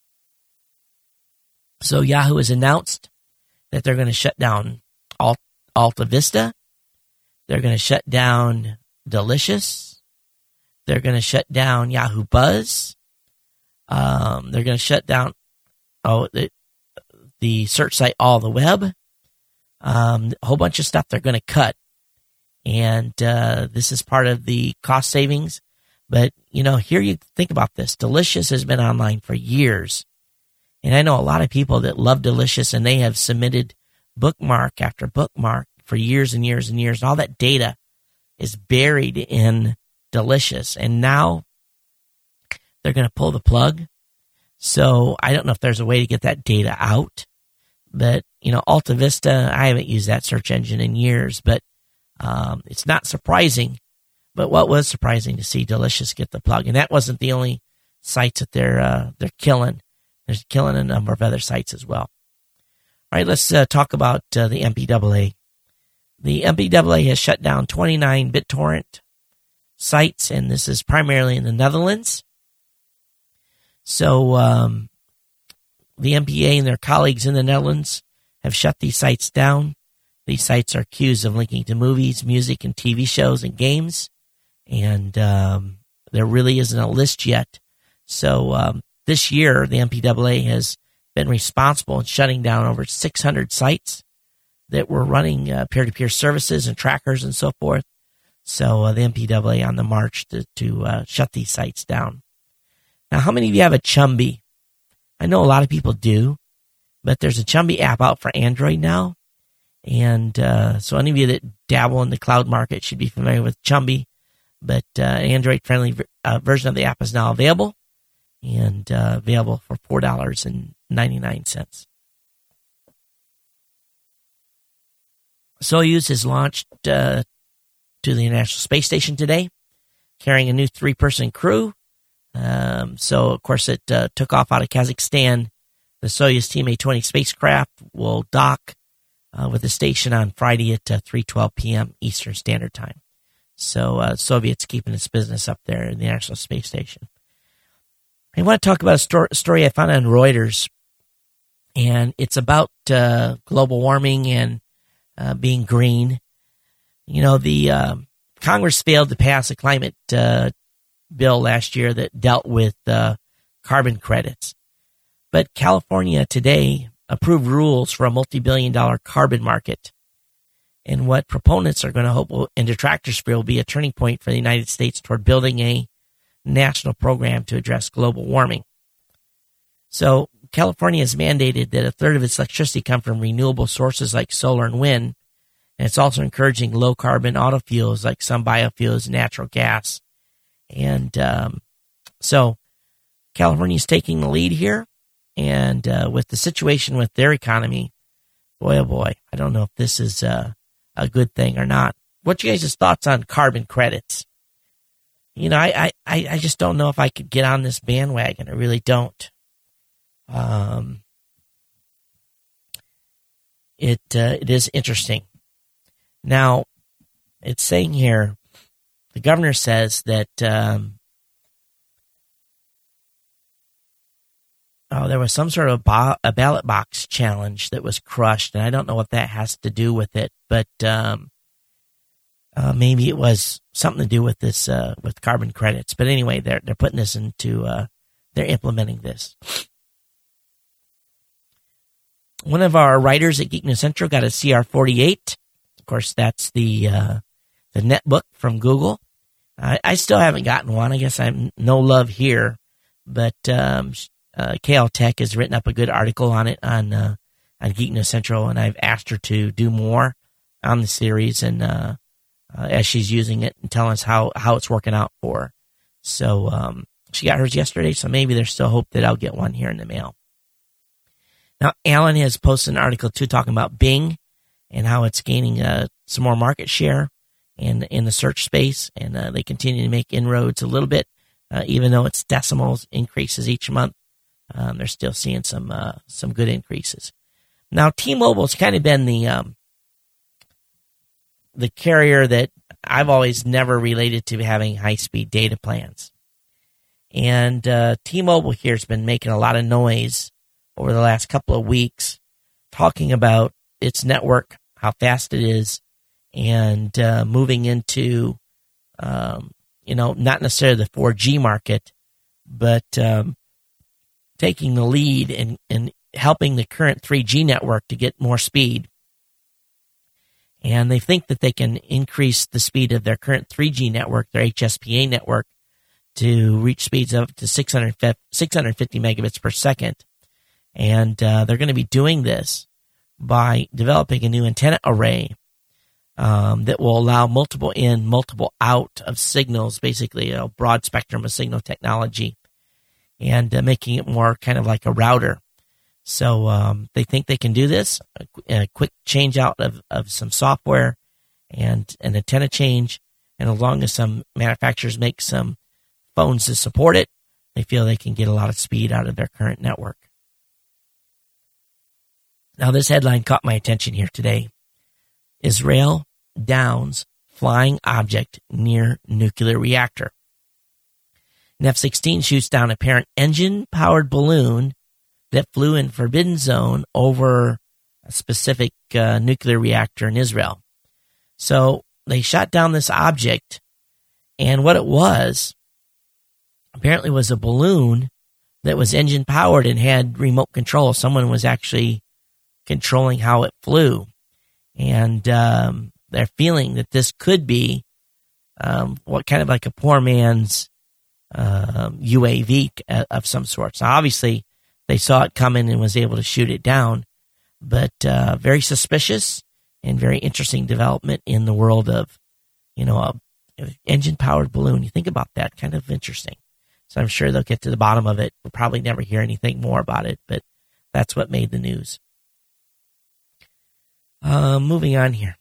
Speaker 1: So Yahoo has announced that they're going to shut down Alt- Alta Vista. They're going to shut down Delicious. They're going to shut down Yahoo Buzz. Um, they're going to shut down oh the, the search site All the Web. Um, a whole bunch of stuff they're going to cut. And uh, this is part of the cost savings. But, you know, here you think about this. Delicious has been online for years. And I know a lot of people that love Delicious, and they have submitted bookmark after bookmark for years and years and years. And all that data is buried in Delicious. And now they're going to pull the plug. So I don't know if there's a way to get that data out. But, you know, Alta Vista, I haven't used that search engine in years, but um, it's not surprising. But what was surprising to see Delicious get the plug, and that wasn't the only sites that they're uh, they're killing. They're killing a number of other sites as well. All right, let's uh, talk about uh, the M P A A. The M P A A has shut down twenty-nine BitTorrent sites, and this is primarily in the Netherlands. So um, the M P A A and their colleagues in the Netherlands have shut these sites down. These sites are accused of linking to movies, music, and T V shows and games. And um, there really isn't a list yet. So um, this year, the M P A A has been responsible in shutting down over six hundred sites that were running uh, peer-to-peer services and trackers and so forth. So uh, the M P A A on the march to, to uh, shut these sites down. Now, how many of you have a Chumby? I know a lot of people do, but there's a Chumby app out for Android now. And uh, so any of you that dabble in the cloud market should be familiar with Chumby. But uh, an Android-friendly uh, version of the app is now available, and uh, available for four dollars and ninety-nine cents. Soyuz has launched uh, to the International Space Station today, carrying a new three-person crew. Um, so, of course, it uh, took off out of Kazakhstan. The Soyuz T M A twenty spacecraft will dock uh, with the station on Friday at uh, three twelve p.m. Eastern Standard Time. So, uh, Soviets keeping its business up there in the International Space Station. I want to talk about a sto- story I found on Reuters, and it's about uh, global warming and uh, being green. You know, the uh, Congress failed to pass a climate uh, bill last year that dealt with uh, carbon credits. But California today approved rules for a multi-billion dollar carbon market. And what proponents are going to hope will, and detractors fear will be a turning point for the United States toward building a national program to address global warming. So California has mandated that a third of its electricity come from renewable sources like solar and wind. And it's also encouraging low-carbon auto fuels like some biofuels and natural gas. And um, so California is taking the lead here. And uh, with the situation with their economy, boy, oh boy, I don't know if this is uh, a good thing or not. What's your guys' thoughts on carbon credits? You know, I, I, I just don't know if I could get on this bandwagon. I really don't. Um, it uh, it is interesting. Now, it's saying here, the governor says that um, oh, there was some sort of ba- a ballot box challenge that was crushed, and I don't know what that has to do with it, but um, uh, maybe it was something to do with this uh, with carbon credits. But anyway, they're they're putting this into uh, they're implementing this. One of our writers at Geek News Central got a C R forty-eight. Of course, that's the uh, the netbook from Google. I, I still haven't gotten one. I guess I'm no love here, but um, uh, K L Tech has written up a good article on it on uh, on Geek News Central, and I've asked her to do more on the series, and uh, uh, as she's using it and telling us how, how it's working out for her. So um, she got hers yesterday, so maybe there's still hope that I'll get one here in the mail. Now, Alan has posted an article too talking about Bing and how it's gaining uh, some more market share in in the search space, and uh, they continue to make inroads a little bit, uh, even though it's decimals increases each month. Um, they're still seeing some uh, some good increases. Now, T-Mobile's kind of been the um, the carrier that I've always never related to having high-speed data plans, and uh, T-Mobile here has been making a lot of noise over the last couple of weeks, talking about its network, how fast it is, and uh, moving into, um, you know, not necessarily the four G market, but um, taking the lead and, and helping the current three G network to get more speed. And they think that they can increase the speed of their current three G network, their H S P A network, to reach speeds up to six hundred fifty megabits per second. And uh, they're going to be doing this by developing a new antenna array um, that will allow multiple in, multiple out of signals, basically a broad spectrum of signal technology, and uh, making it more kind of like a router. So um, they think they can do this, a, a quick change out of, of some software and an antenna change, and as long as some manufacturers make some phones to support it, they feel they can get a lot of speed out of their current network. Now, this headline caught my attention here today. Israel downs flying object near nuclear reactor. An F sixteen shoots down a parent engine-powered balloon that flew in forbidden zone over a specific uh, nuclear reactor in Israel. So they shot down this object, and what it was apparently was a balloon that was engine-powered and had remote control. Someone was actually controlling how it flew. And um, they're feeling that this could be um, what kind of like a poor man's uh, U A V of some sort. So obviously they saw it coming and was able to shoot it down. But uh, very suspicious and very interesting development in the world of, you know, a, a engine-powered balloon. You think about that, kind of interesting. So I'm sure they'll get to the bottom of it. We'll probably never hear anything more about it, but that's what made the news. Uh, moving on here.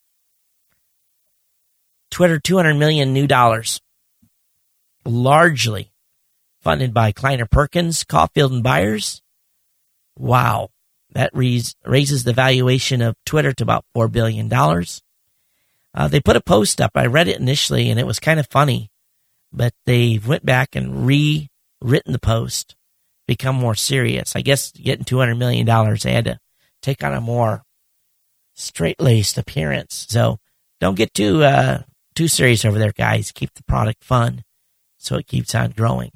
Speaker 1: Twitter, two hundred million new dollars, largely funded by Kleiner Perkins, Caulfield and Byers. Wow. That raise, raises the valuation of Twitter to about four billion dollars. Uh, they put a post up. I read it initially, and it was kind of funny, but they went back and rewritten the post, become more serious. I guess getting two hundred million dollars, they had to take on a more straight-laced appearance. So don't get too uh, too serious over there, guys. Keep the product fun so it keeps on growing.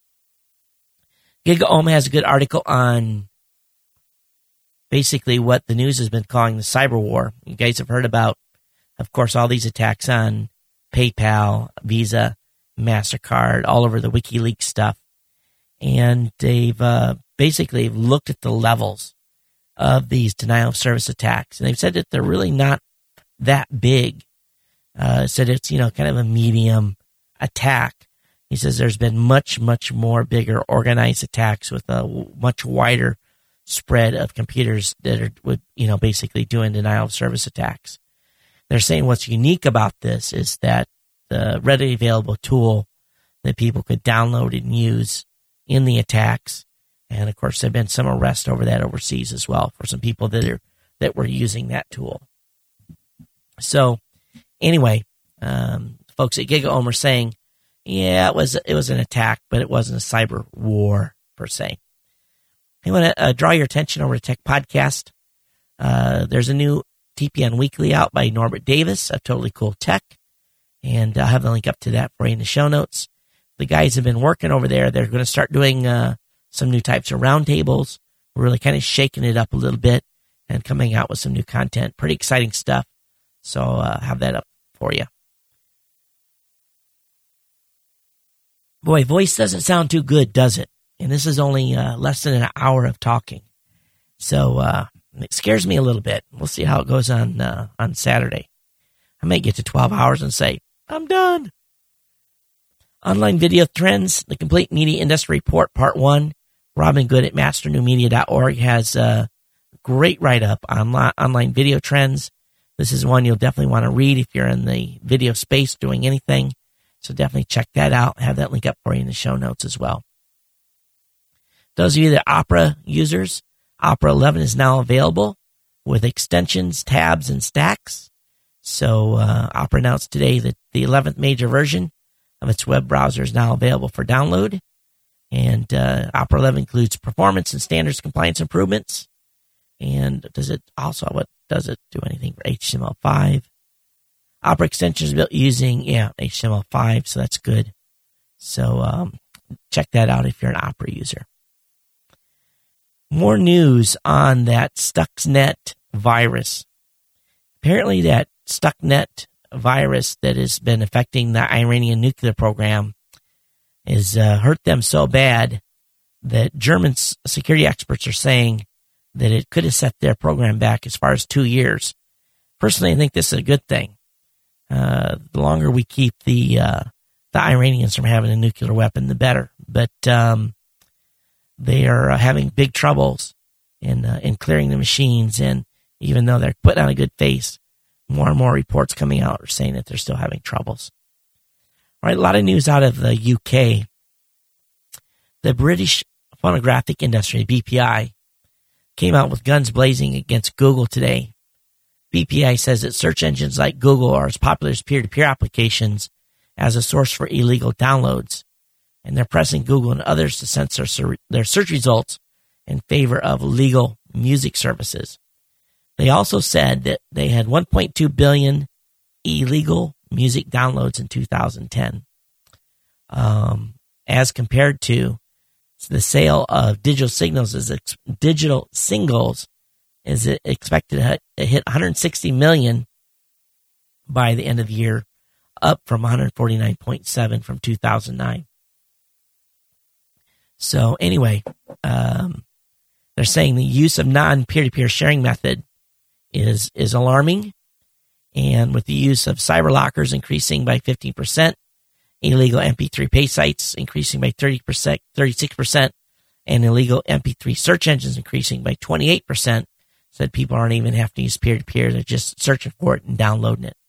Speaker 1: GigaOM has a good article on basically what the news has been calling the cyber war. You guys have heard about, of course, all these attacks on PayPal, Visa, MasterCard, all over the WikiLeaks stuff. And they've uh, basically looked at the levels of these denial of service attacks, and they've said that they're really not that big. Uh, said it's, you know, kind of a medium attack. He says there's been much, much more bigger organized attacks with a much wider spread of computers that are, would, you know, basically doing denial of service attacks. They're saying what's unique about this is that the readily available tool that people could download and use in the attacks. And of course, there've been some arrests over that overseas as well for some people that are, that were using that tool. So anyway, um, folks at GigaOM are saying, yeah, it was, it was an attack, but it wasn't a cyber war per se. I want to uh, draw your attention over to Tech Podcast. Uh, there's a new T P N Weekly out by Norbert Davis of Totally Cool Tech. And I'll have the link up to that for you in the show notes. The guys have been working over there. They're going to start doing uh, some new types of roundtables. We're really kind of shaking it up a little bit and coming out with some new content. Pretty exciting stuff. So uh, have that up for you. Boy, voice doesn't sound too good, does it? And this is only uh, less than an hour of talking. So uh, it scares me a little bit. We'll see how it goes on uh, on Saturday. I may get to twelve hours and say, I'm done. Online video trends, the complete media industry report, part one. Robin Good at master new media dot org has a great write-up on online video trends. This is one you'll definitely want to read if you're in the video space doing anything. So definitely check that out. I have that link up for you in the show notes as well. Those of you that are Opera users, Opera eleven is now available with extensions, tabs, and stacks. So uh, Opera announced today that the eleventh major version of its web browser is now available for download. And uh, Opera eleven includes performance and standards compliance improvements. And does it also, what does it do anything for H T M L five? Opera extension is built using, yeah, H T M L five, so that's good. So um, check that out if you're an Opera user. More news on that Stuxnet virus. Apparently that Stuxnet virus that has been affecting the Iranian nuclear program has uh, hurt them so bad that German security experts are saying that it could have set their program back as far as two years. Personally, I think this is a good thing. Uh, the longer we keep the uh, the Iranians from having a nuclear weapon, the better. But um, they are uh, having big troubles in uh, in clearing the machines, and even though they're putting on a good face, more and more reports coming out are saying that they're still having troubles. All right, a lot of news out of the U K. The British phonographic industry, B P I, came out with guns blazing against Google today. B P I says that search engines like Google are as popular as peer-to-peer applications as a source for illegal downloads, and they're pressing Google and others to censor their search results in favor of legal music services. They also said that they had one point two billion illegal music downloads in two thousand ten, um, as compared to the sale of digital signals as ex- digital singles is expected to hit one hundred sixty million by the end of the year, up from one hundred forty-nine point seven from two thousand nine. So anyway, um, they're saying the use of non-peer-to-peer sharing method is is alarming, and with the use of cyber lockers increasing by fifteen percent, illegal M P three pay sites increasing by thirty percent, thirty-six percent, and illegal M P three search engines increasing by twenty-eight percent, so that people aren't even having to use peer-to-peer. They're just searching for it and downloading it.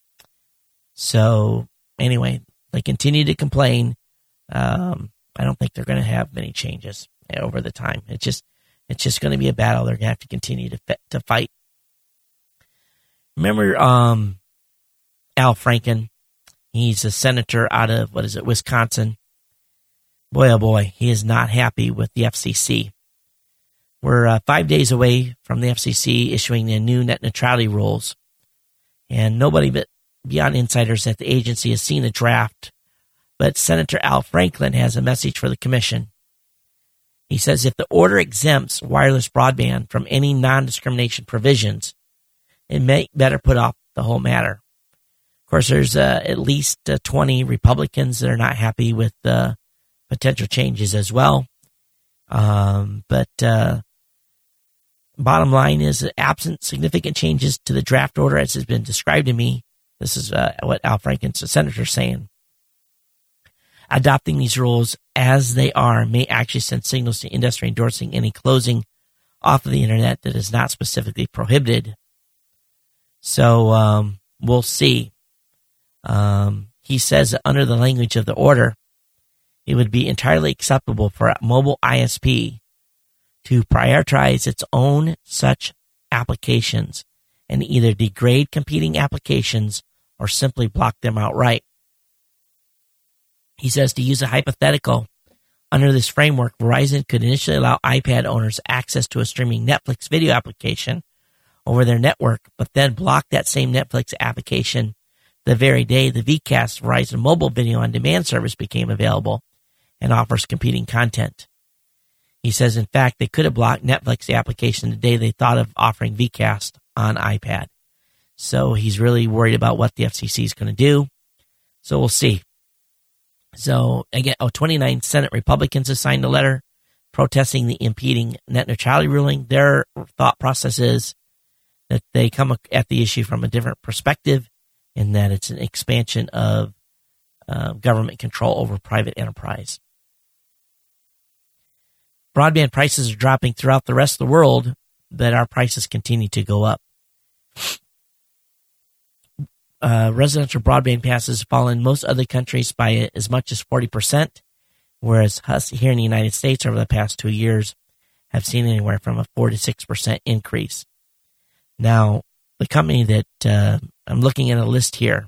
Speaker 1: So anyway, they continue to complain. Um, I don't think they're going to have many changes over the time. It's just it's just going to be a battle they're going to have to continue to to fight. Remember um, Al Franken? He's a senator out of, what is it, Wisconsin. Boy, oh boy, he is not happy with the F C C. We're uh, five days away from the F C C issuing the new net neutrality rules, and nobody but beyond insiders at the agency has seen a draft. But Senator Al Franken has a message for the commission. He says if the order exempts wireless broadband from any non-discrimination provisions, it may better put off the whole matter. Of course, there's uh, at least uh, twenty Republicans that are not happy with the uh, potential changes as well. Um, but uh, bottom line is that absent significant changes to the draft order as has been described to me, this is uh, what Al Franken's the senator saying, adopting these rules as they are may actually send signals to industry endorsing any closing off of the internet that is not specifically prohibited. So um, we'll see. Um, he says that under the language of the order, it would be entirely acceptable for a mobile I S P to prioritize its own such applications and either degrade competing applications or simply block them outright. He says, to use a hypothetical, under this framework, Verizon could initially allow iPad owners access to a streaming Netflix video application over their network, but then block that same Netflix application the very day the V CAST Verizon mobile video on demand service became available and offers competing content. He says, in fact, they could have blocked Netflix application the day they thought of offering V CAST on iPad. So he's really worried about what the F C C is going to do. So we'll see. So again, oh, twenty-nine Senate Republicans have signed a letter protesting the impeding net neutrality ruling. Their thought process is that they come at the issue from a different perspective, in that it's an expansion of uh, government control over private enterprise. Broadband prices are dropping throughout the rest of the world, but our prices continue to go up. Uh, residential broadband passes have fallen in most other countries by as much as forty percent, whereas us here in the United States over the past two years have seen anywhere from a four to six percent increase. Now, the company that uh, I'm looking at a list here,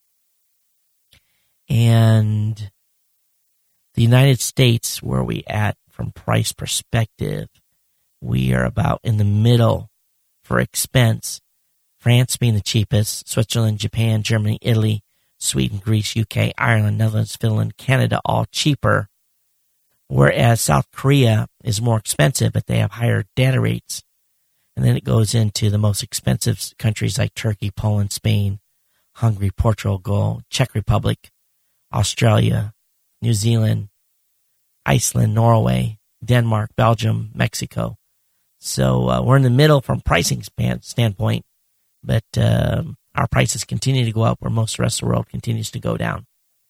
Speaker 1: and the United States, where we at from price perspective, we are about in the middle for expense. France being the cheapest, Switzerland, Japan, Germany, Italy, Sweden, Greece, U K, Ireland, Netherlands, Finland, Canada, all cheaper. Whereas South Korea is more expensive, but they have higher data rates. And then it goes into the most expensive countries like Turkey, Poland, Spain, Hungary, Portugal, Czech Republic, Australia, New Zealand, Iceland, Norway, Denmark, Belgium, Mexico. So uh, we're in the middle from pricing span, standpoint, but uh, our prices continue to go up where most of the rest of the world continues to go down.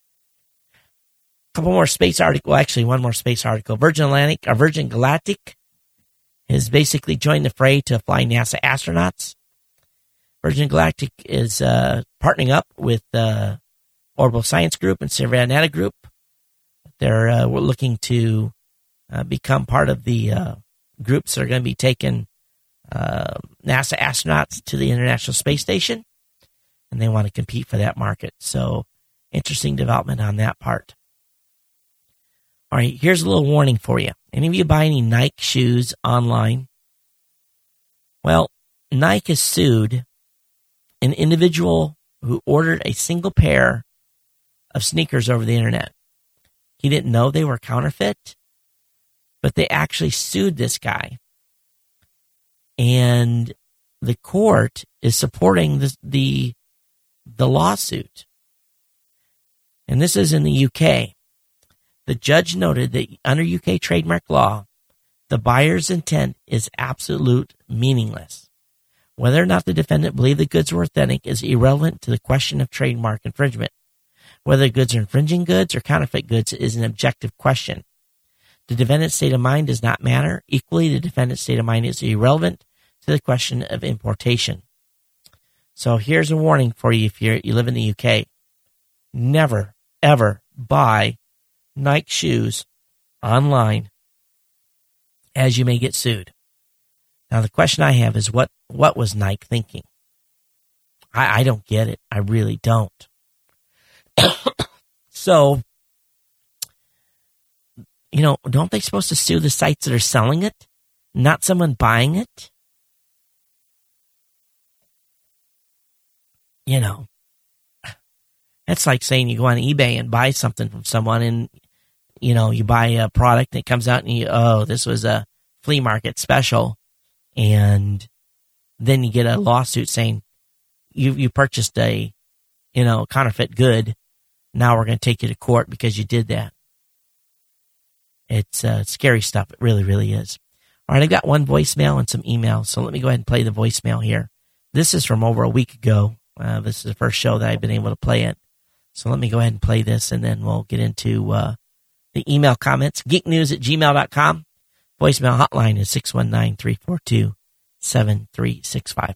Speaker 1: A couple more space articles, well, actually one more space article. Virgin Atlantic, or Virgin Galactic has basically joined the fray to fly NASA astronauts. Virgin Galactic is uh, partnering up with uh, Orbital Science Group and Savannah Group. They're uh, we're looking to uh, become part of the uh, groups that are going to be taking uh, NASA astronauts to the International Space Station, and they want to compete for that market. So, interesting development on that part. All right, here's a little warning for you. Any of you buy any Nike shoes online? Well, Nike has sued an individual who ordered a single pair of sneakers over the internet. He didn't know they were counterfeit, but they actually sued this guy. And the court is supporting the, the, the lawsuit. And this is in the U K. The judge noted that under U K trademark law, the buyer's intent is absolute meaningless. Whether or not the defendant believed the goods were authentic is irrelevant to the question of trademark infringement. Whether goods are infringing goods or counterfeit goods is an objective question. The defendant's state of mind does not matter. Equally, the defendant's state of mind is irrelevant to the question of importation. So here's a warning for you if you're, you live in the U K. Never, ever buy Nike shoes online, as you may get sued. Now, the question I have is, what, what was Nike thinking? I, I don't get it. I really don't. So, you know, don't they supposed to sue the sites that are selling it, not someone buying it? You know, that's like saying you go on eBay and buy something from someone, and, you know, you buy a product and it comes out and you, oh, this was a flea market special. And then you get a lawsuit saying you, you purchased a, you know, counterfeit good. Now we're going to take you to court because you did that. It's uh, scary stuff. It really, really is. All right, I got one voicemail and some emails, so let me go ahead and play the voicemail here. This is from over a week ago. Uh, this is the first show that I've been able to play it. So let me go ahead and play this, and then we'll get into uh, the email comments. geek news at gmail dot com. Voicemail hotline is six one nine, three four two, seven three six five.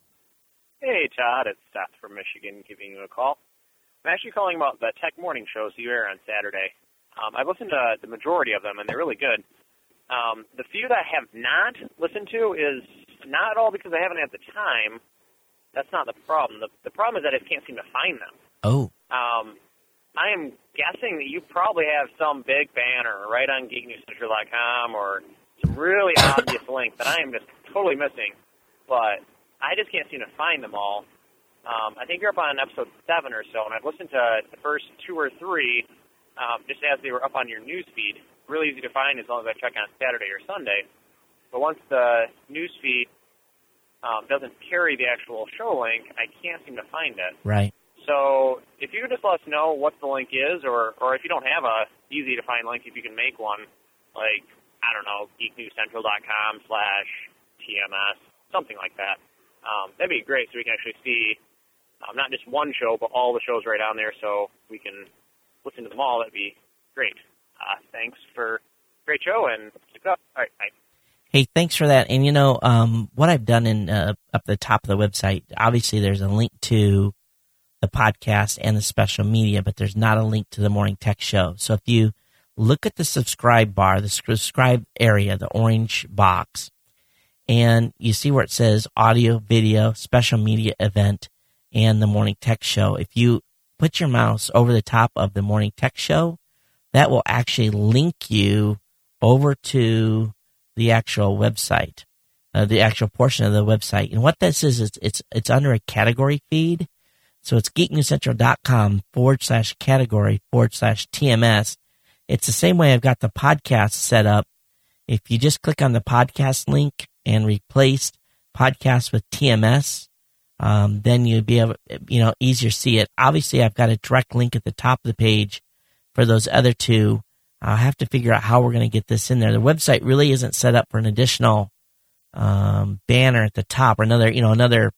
Speaker 8: Hey, Todd. It's Seth from Michigan giving you a call. I'm actually calling about the Tech Morning shows you air on Saturday. Um, I've listened to the majority of them, and they're really good. Um, the few that I have not listened to is not at all because I haven't had the time. That's not the problem. The, the problem is that I can't seem to find them.
Speaker 1: Oh.
Speaker 8: Um, I am guessing that you probably have some big banner right on geek news central dot com or some really obvious link that I am just totally missing. But I just can't seem to find them all. Um, I think you're up on episode seven or so, and I've listened to the first two or three um, just as they were up on your news feed. Really easy to find as long as I check on Saturday or Sunday. But once the news feed um, doesn't carry the actual show link, I can't seem to find it.
Speaker 1: Right.
Speaker 8: So if you could just let us know what the link is, or, or if you don't have a easy-to-find link, if you can make one, like, I don't know, geek news central dot com slash T M S, something like that. Um, that'd be great so we can actually see um, not just one show, but all the shows right on there so we can listen to them all. That'd be great. Uh, thanks for a great show, and keep it up. All right, bye.
Speaker 1: Hey, thanks for that. And, you know, um, what I've done in uh, up the top of the website, obviously there's a link to the podcast and the special media, but there's not a link to the Morning Tech Show. So if you look at the subscribe bar, the subscribe area, the orange box, and you see where it says audio, video, special media event, and the Morning Tech Show, if you put your mouse over the top of the Morning Tech Show, that will actually link you over to the actual website, uh, the actual portion of the website. And what this is, is it's it's under a category feed. So it's geek news central dot com forward slash category forward slash T M S. It's the same way I've got the podcast set up. If you just click on the podcast link and replace podcast with T M S, um, then you'll be able, you know, easier to see it. Obviously, I've got a direct link at the top of the page for those other two. I'll have to figure out how we're going to get this in there. The website really isn't set up for an additional um, banner at the top or another, you know, another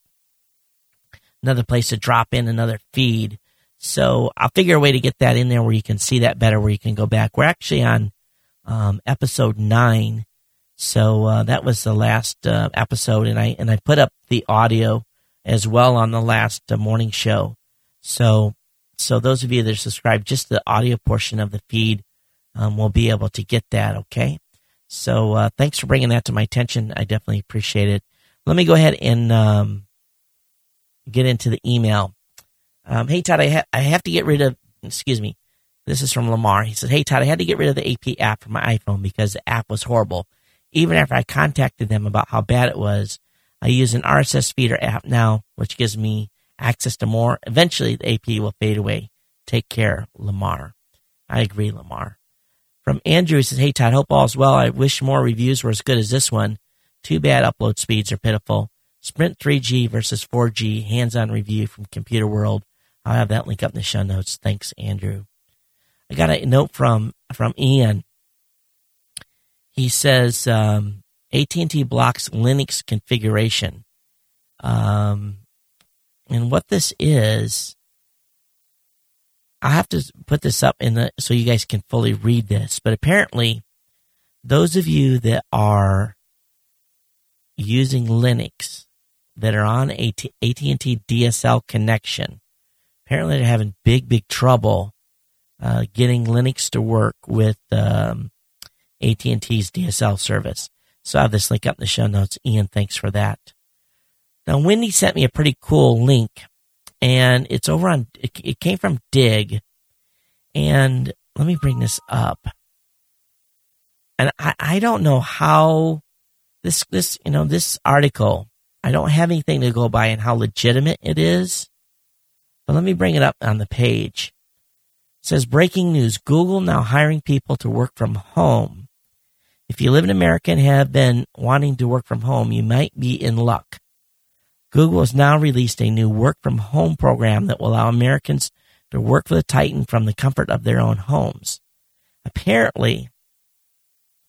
Speaker 1: another place to drop in another feed. So I'll figure a way to get that in there where you can see that better, where you can go back. We're actually on um, episode nine, so uh, that was the last uh, episode, and I and I put up the audio as well on the last uh, morning show. So so those of you that are subscribed, just the audio portion of the feed um, will be able to get that. Okay. So uh, thanks for bringing that to my attention. I definitely appreciate it. Let me go ahead and um, get into the email. Um, hey, Todd, I, ha- I have to get rid of, excuse me, this is from Lamar. He said, hey, Todd, I had to get rid of the A P app from my iPhone because the app was horrible. Even after I contacted them about how bad it was, I use an R S S feeder app now, which gives me access to more. Eventually, the A P will fade away. Take care, Lamar. I agree, Lamar. From Andrew, he says, hey, Todd, hope all's well. I wish more reviews were as good as this one. Too bad upload speeds are pitiful. Sprint three G versus four G, hands-on review from Computer World. I'll have that link up in the show notes. Thanks, Andrew. I got a note from, from Ian. He says, um, A T and T blocks Linux configuration. Um, and what this is, I have to put this up in the so you guys can fully read this. But apparently, those of you that are using Linux that are on A T and T D S L connection, apparently they're having big, big trouble uh, getting Linux to work with um, A T and T's D S L service. So I have this link up in the show notes. Ian, thanks for that. Now, Wendy sent me a pretty cool link, and it's over on, it, it came from Dig, and let me bring this up. And I, I don't know how this, this, you know, this article, I don't have anything to go by and how legitimate it is, but let me bring it up on the page. It says, breaking news, Google now hiring people to work from home. If you live in America and have been wanting to work from home, you might be in luck. Google has now released a new work-from-home program that will allow Americans to work for the Titan from the comfort of their own homes. Apparently,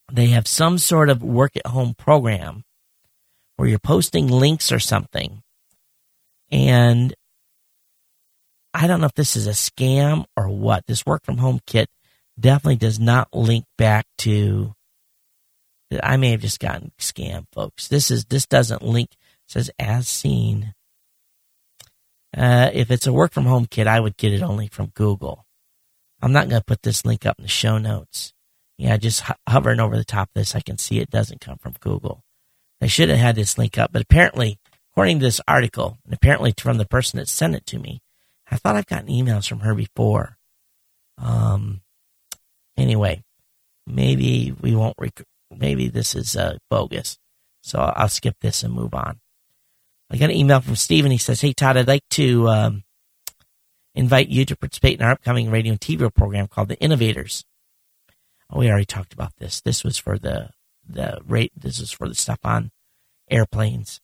Speaker 1: they have some sort of work-at-home program where you're posting links or something. And I don't know if this is a scam or what. This work-from-home kit definitely does not link back to... I may have just gotten scammed, folks. This is this doesn't link. It says, as seen. Uh, if it's a work-from-home kit, I would get it only from Google. I'm not going to put this link up in the show notes. Yeah, just ho- hovering over the top of this, I can see it doesn't come from Google. They should have had this link up, but apparently, according to this article, and apparently from the person that sent it to me, I thought I've gotten emails from her before. Um. Anyway, maybe we won't. Rec- maybe this is uh, bogus, so I'll skip this and move on. I got an email from Steven. He says, "Hey Todd, I'd like to um, invite you to participate in our upcoming radio and T V program called The Innovators." Oh, we already talked about this. This was for the the rate. This is for the stuff on airplanes.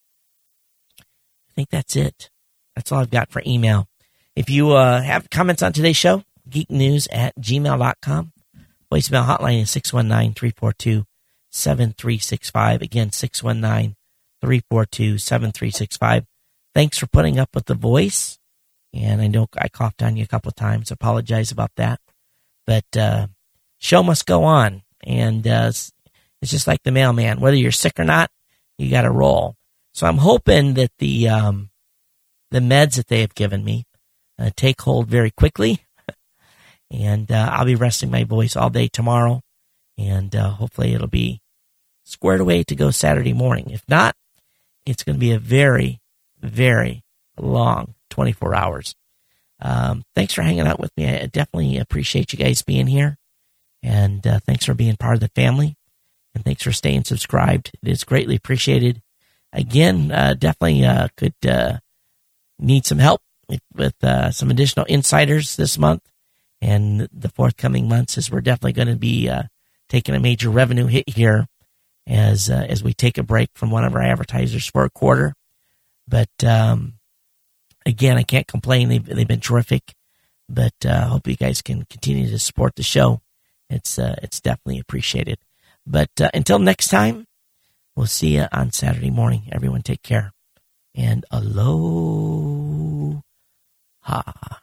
Speaker 1: I think that's it. That's all I've got for email. If you uh, have comments on today's show, geek news at gmail dot com. Voicemail hotline is six one nine, three four two, seven three six five. Again, six one nine, three four two, seven three six five. Thanks for putting up with the voice. And I know I coughed on you a couple of times. Apologize about that. But uh, show must go on. And uh, it's just like the mailman. Whether you're sick or not, you got to roll. So I'm hoping that the um, the meds that they have given me uh, take hold very quickly. And uh, I'll be resting my voice all day tomorrow. And uh, hopefully it'll be squared away to go Saturday morning. If not, it's going to be a very, very long twenty-four hours. Um, thanks for hanging out with me. I definitely appreciate you guys being here. And uh, thanks for being part of the family. And thanks for staying subscribed. It is greatly appreciated. Again, uh, definitely uh, could uh, need some help with uh, some additional insiders this month and the forthcoming months, as we're definitely going to be uh, taking a major revenue hit here as uh, as we take a break from one of our advertisers for a quarter. But um, again, I can't complain. They've, they've been terrific. But I uh, hope you guys can continue to support the show. It's uh, it's definitely appreciated. But uh, until next time, we'll see you on Saturday morning. Everyone take care. And aloha.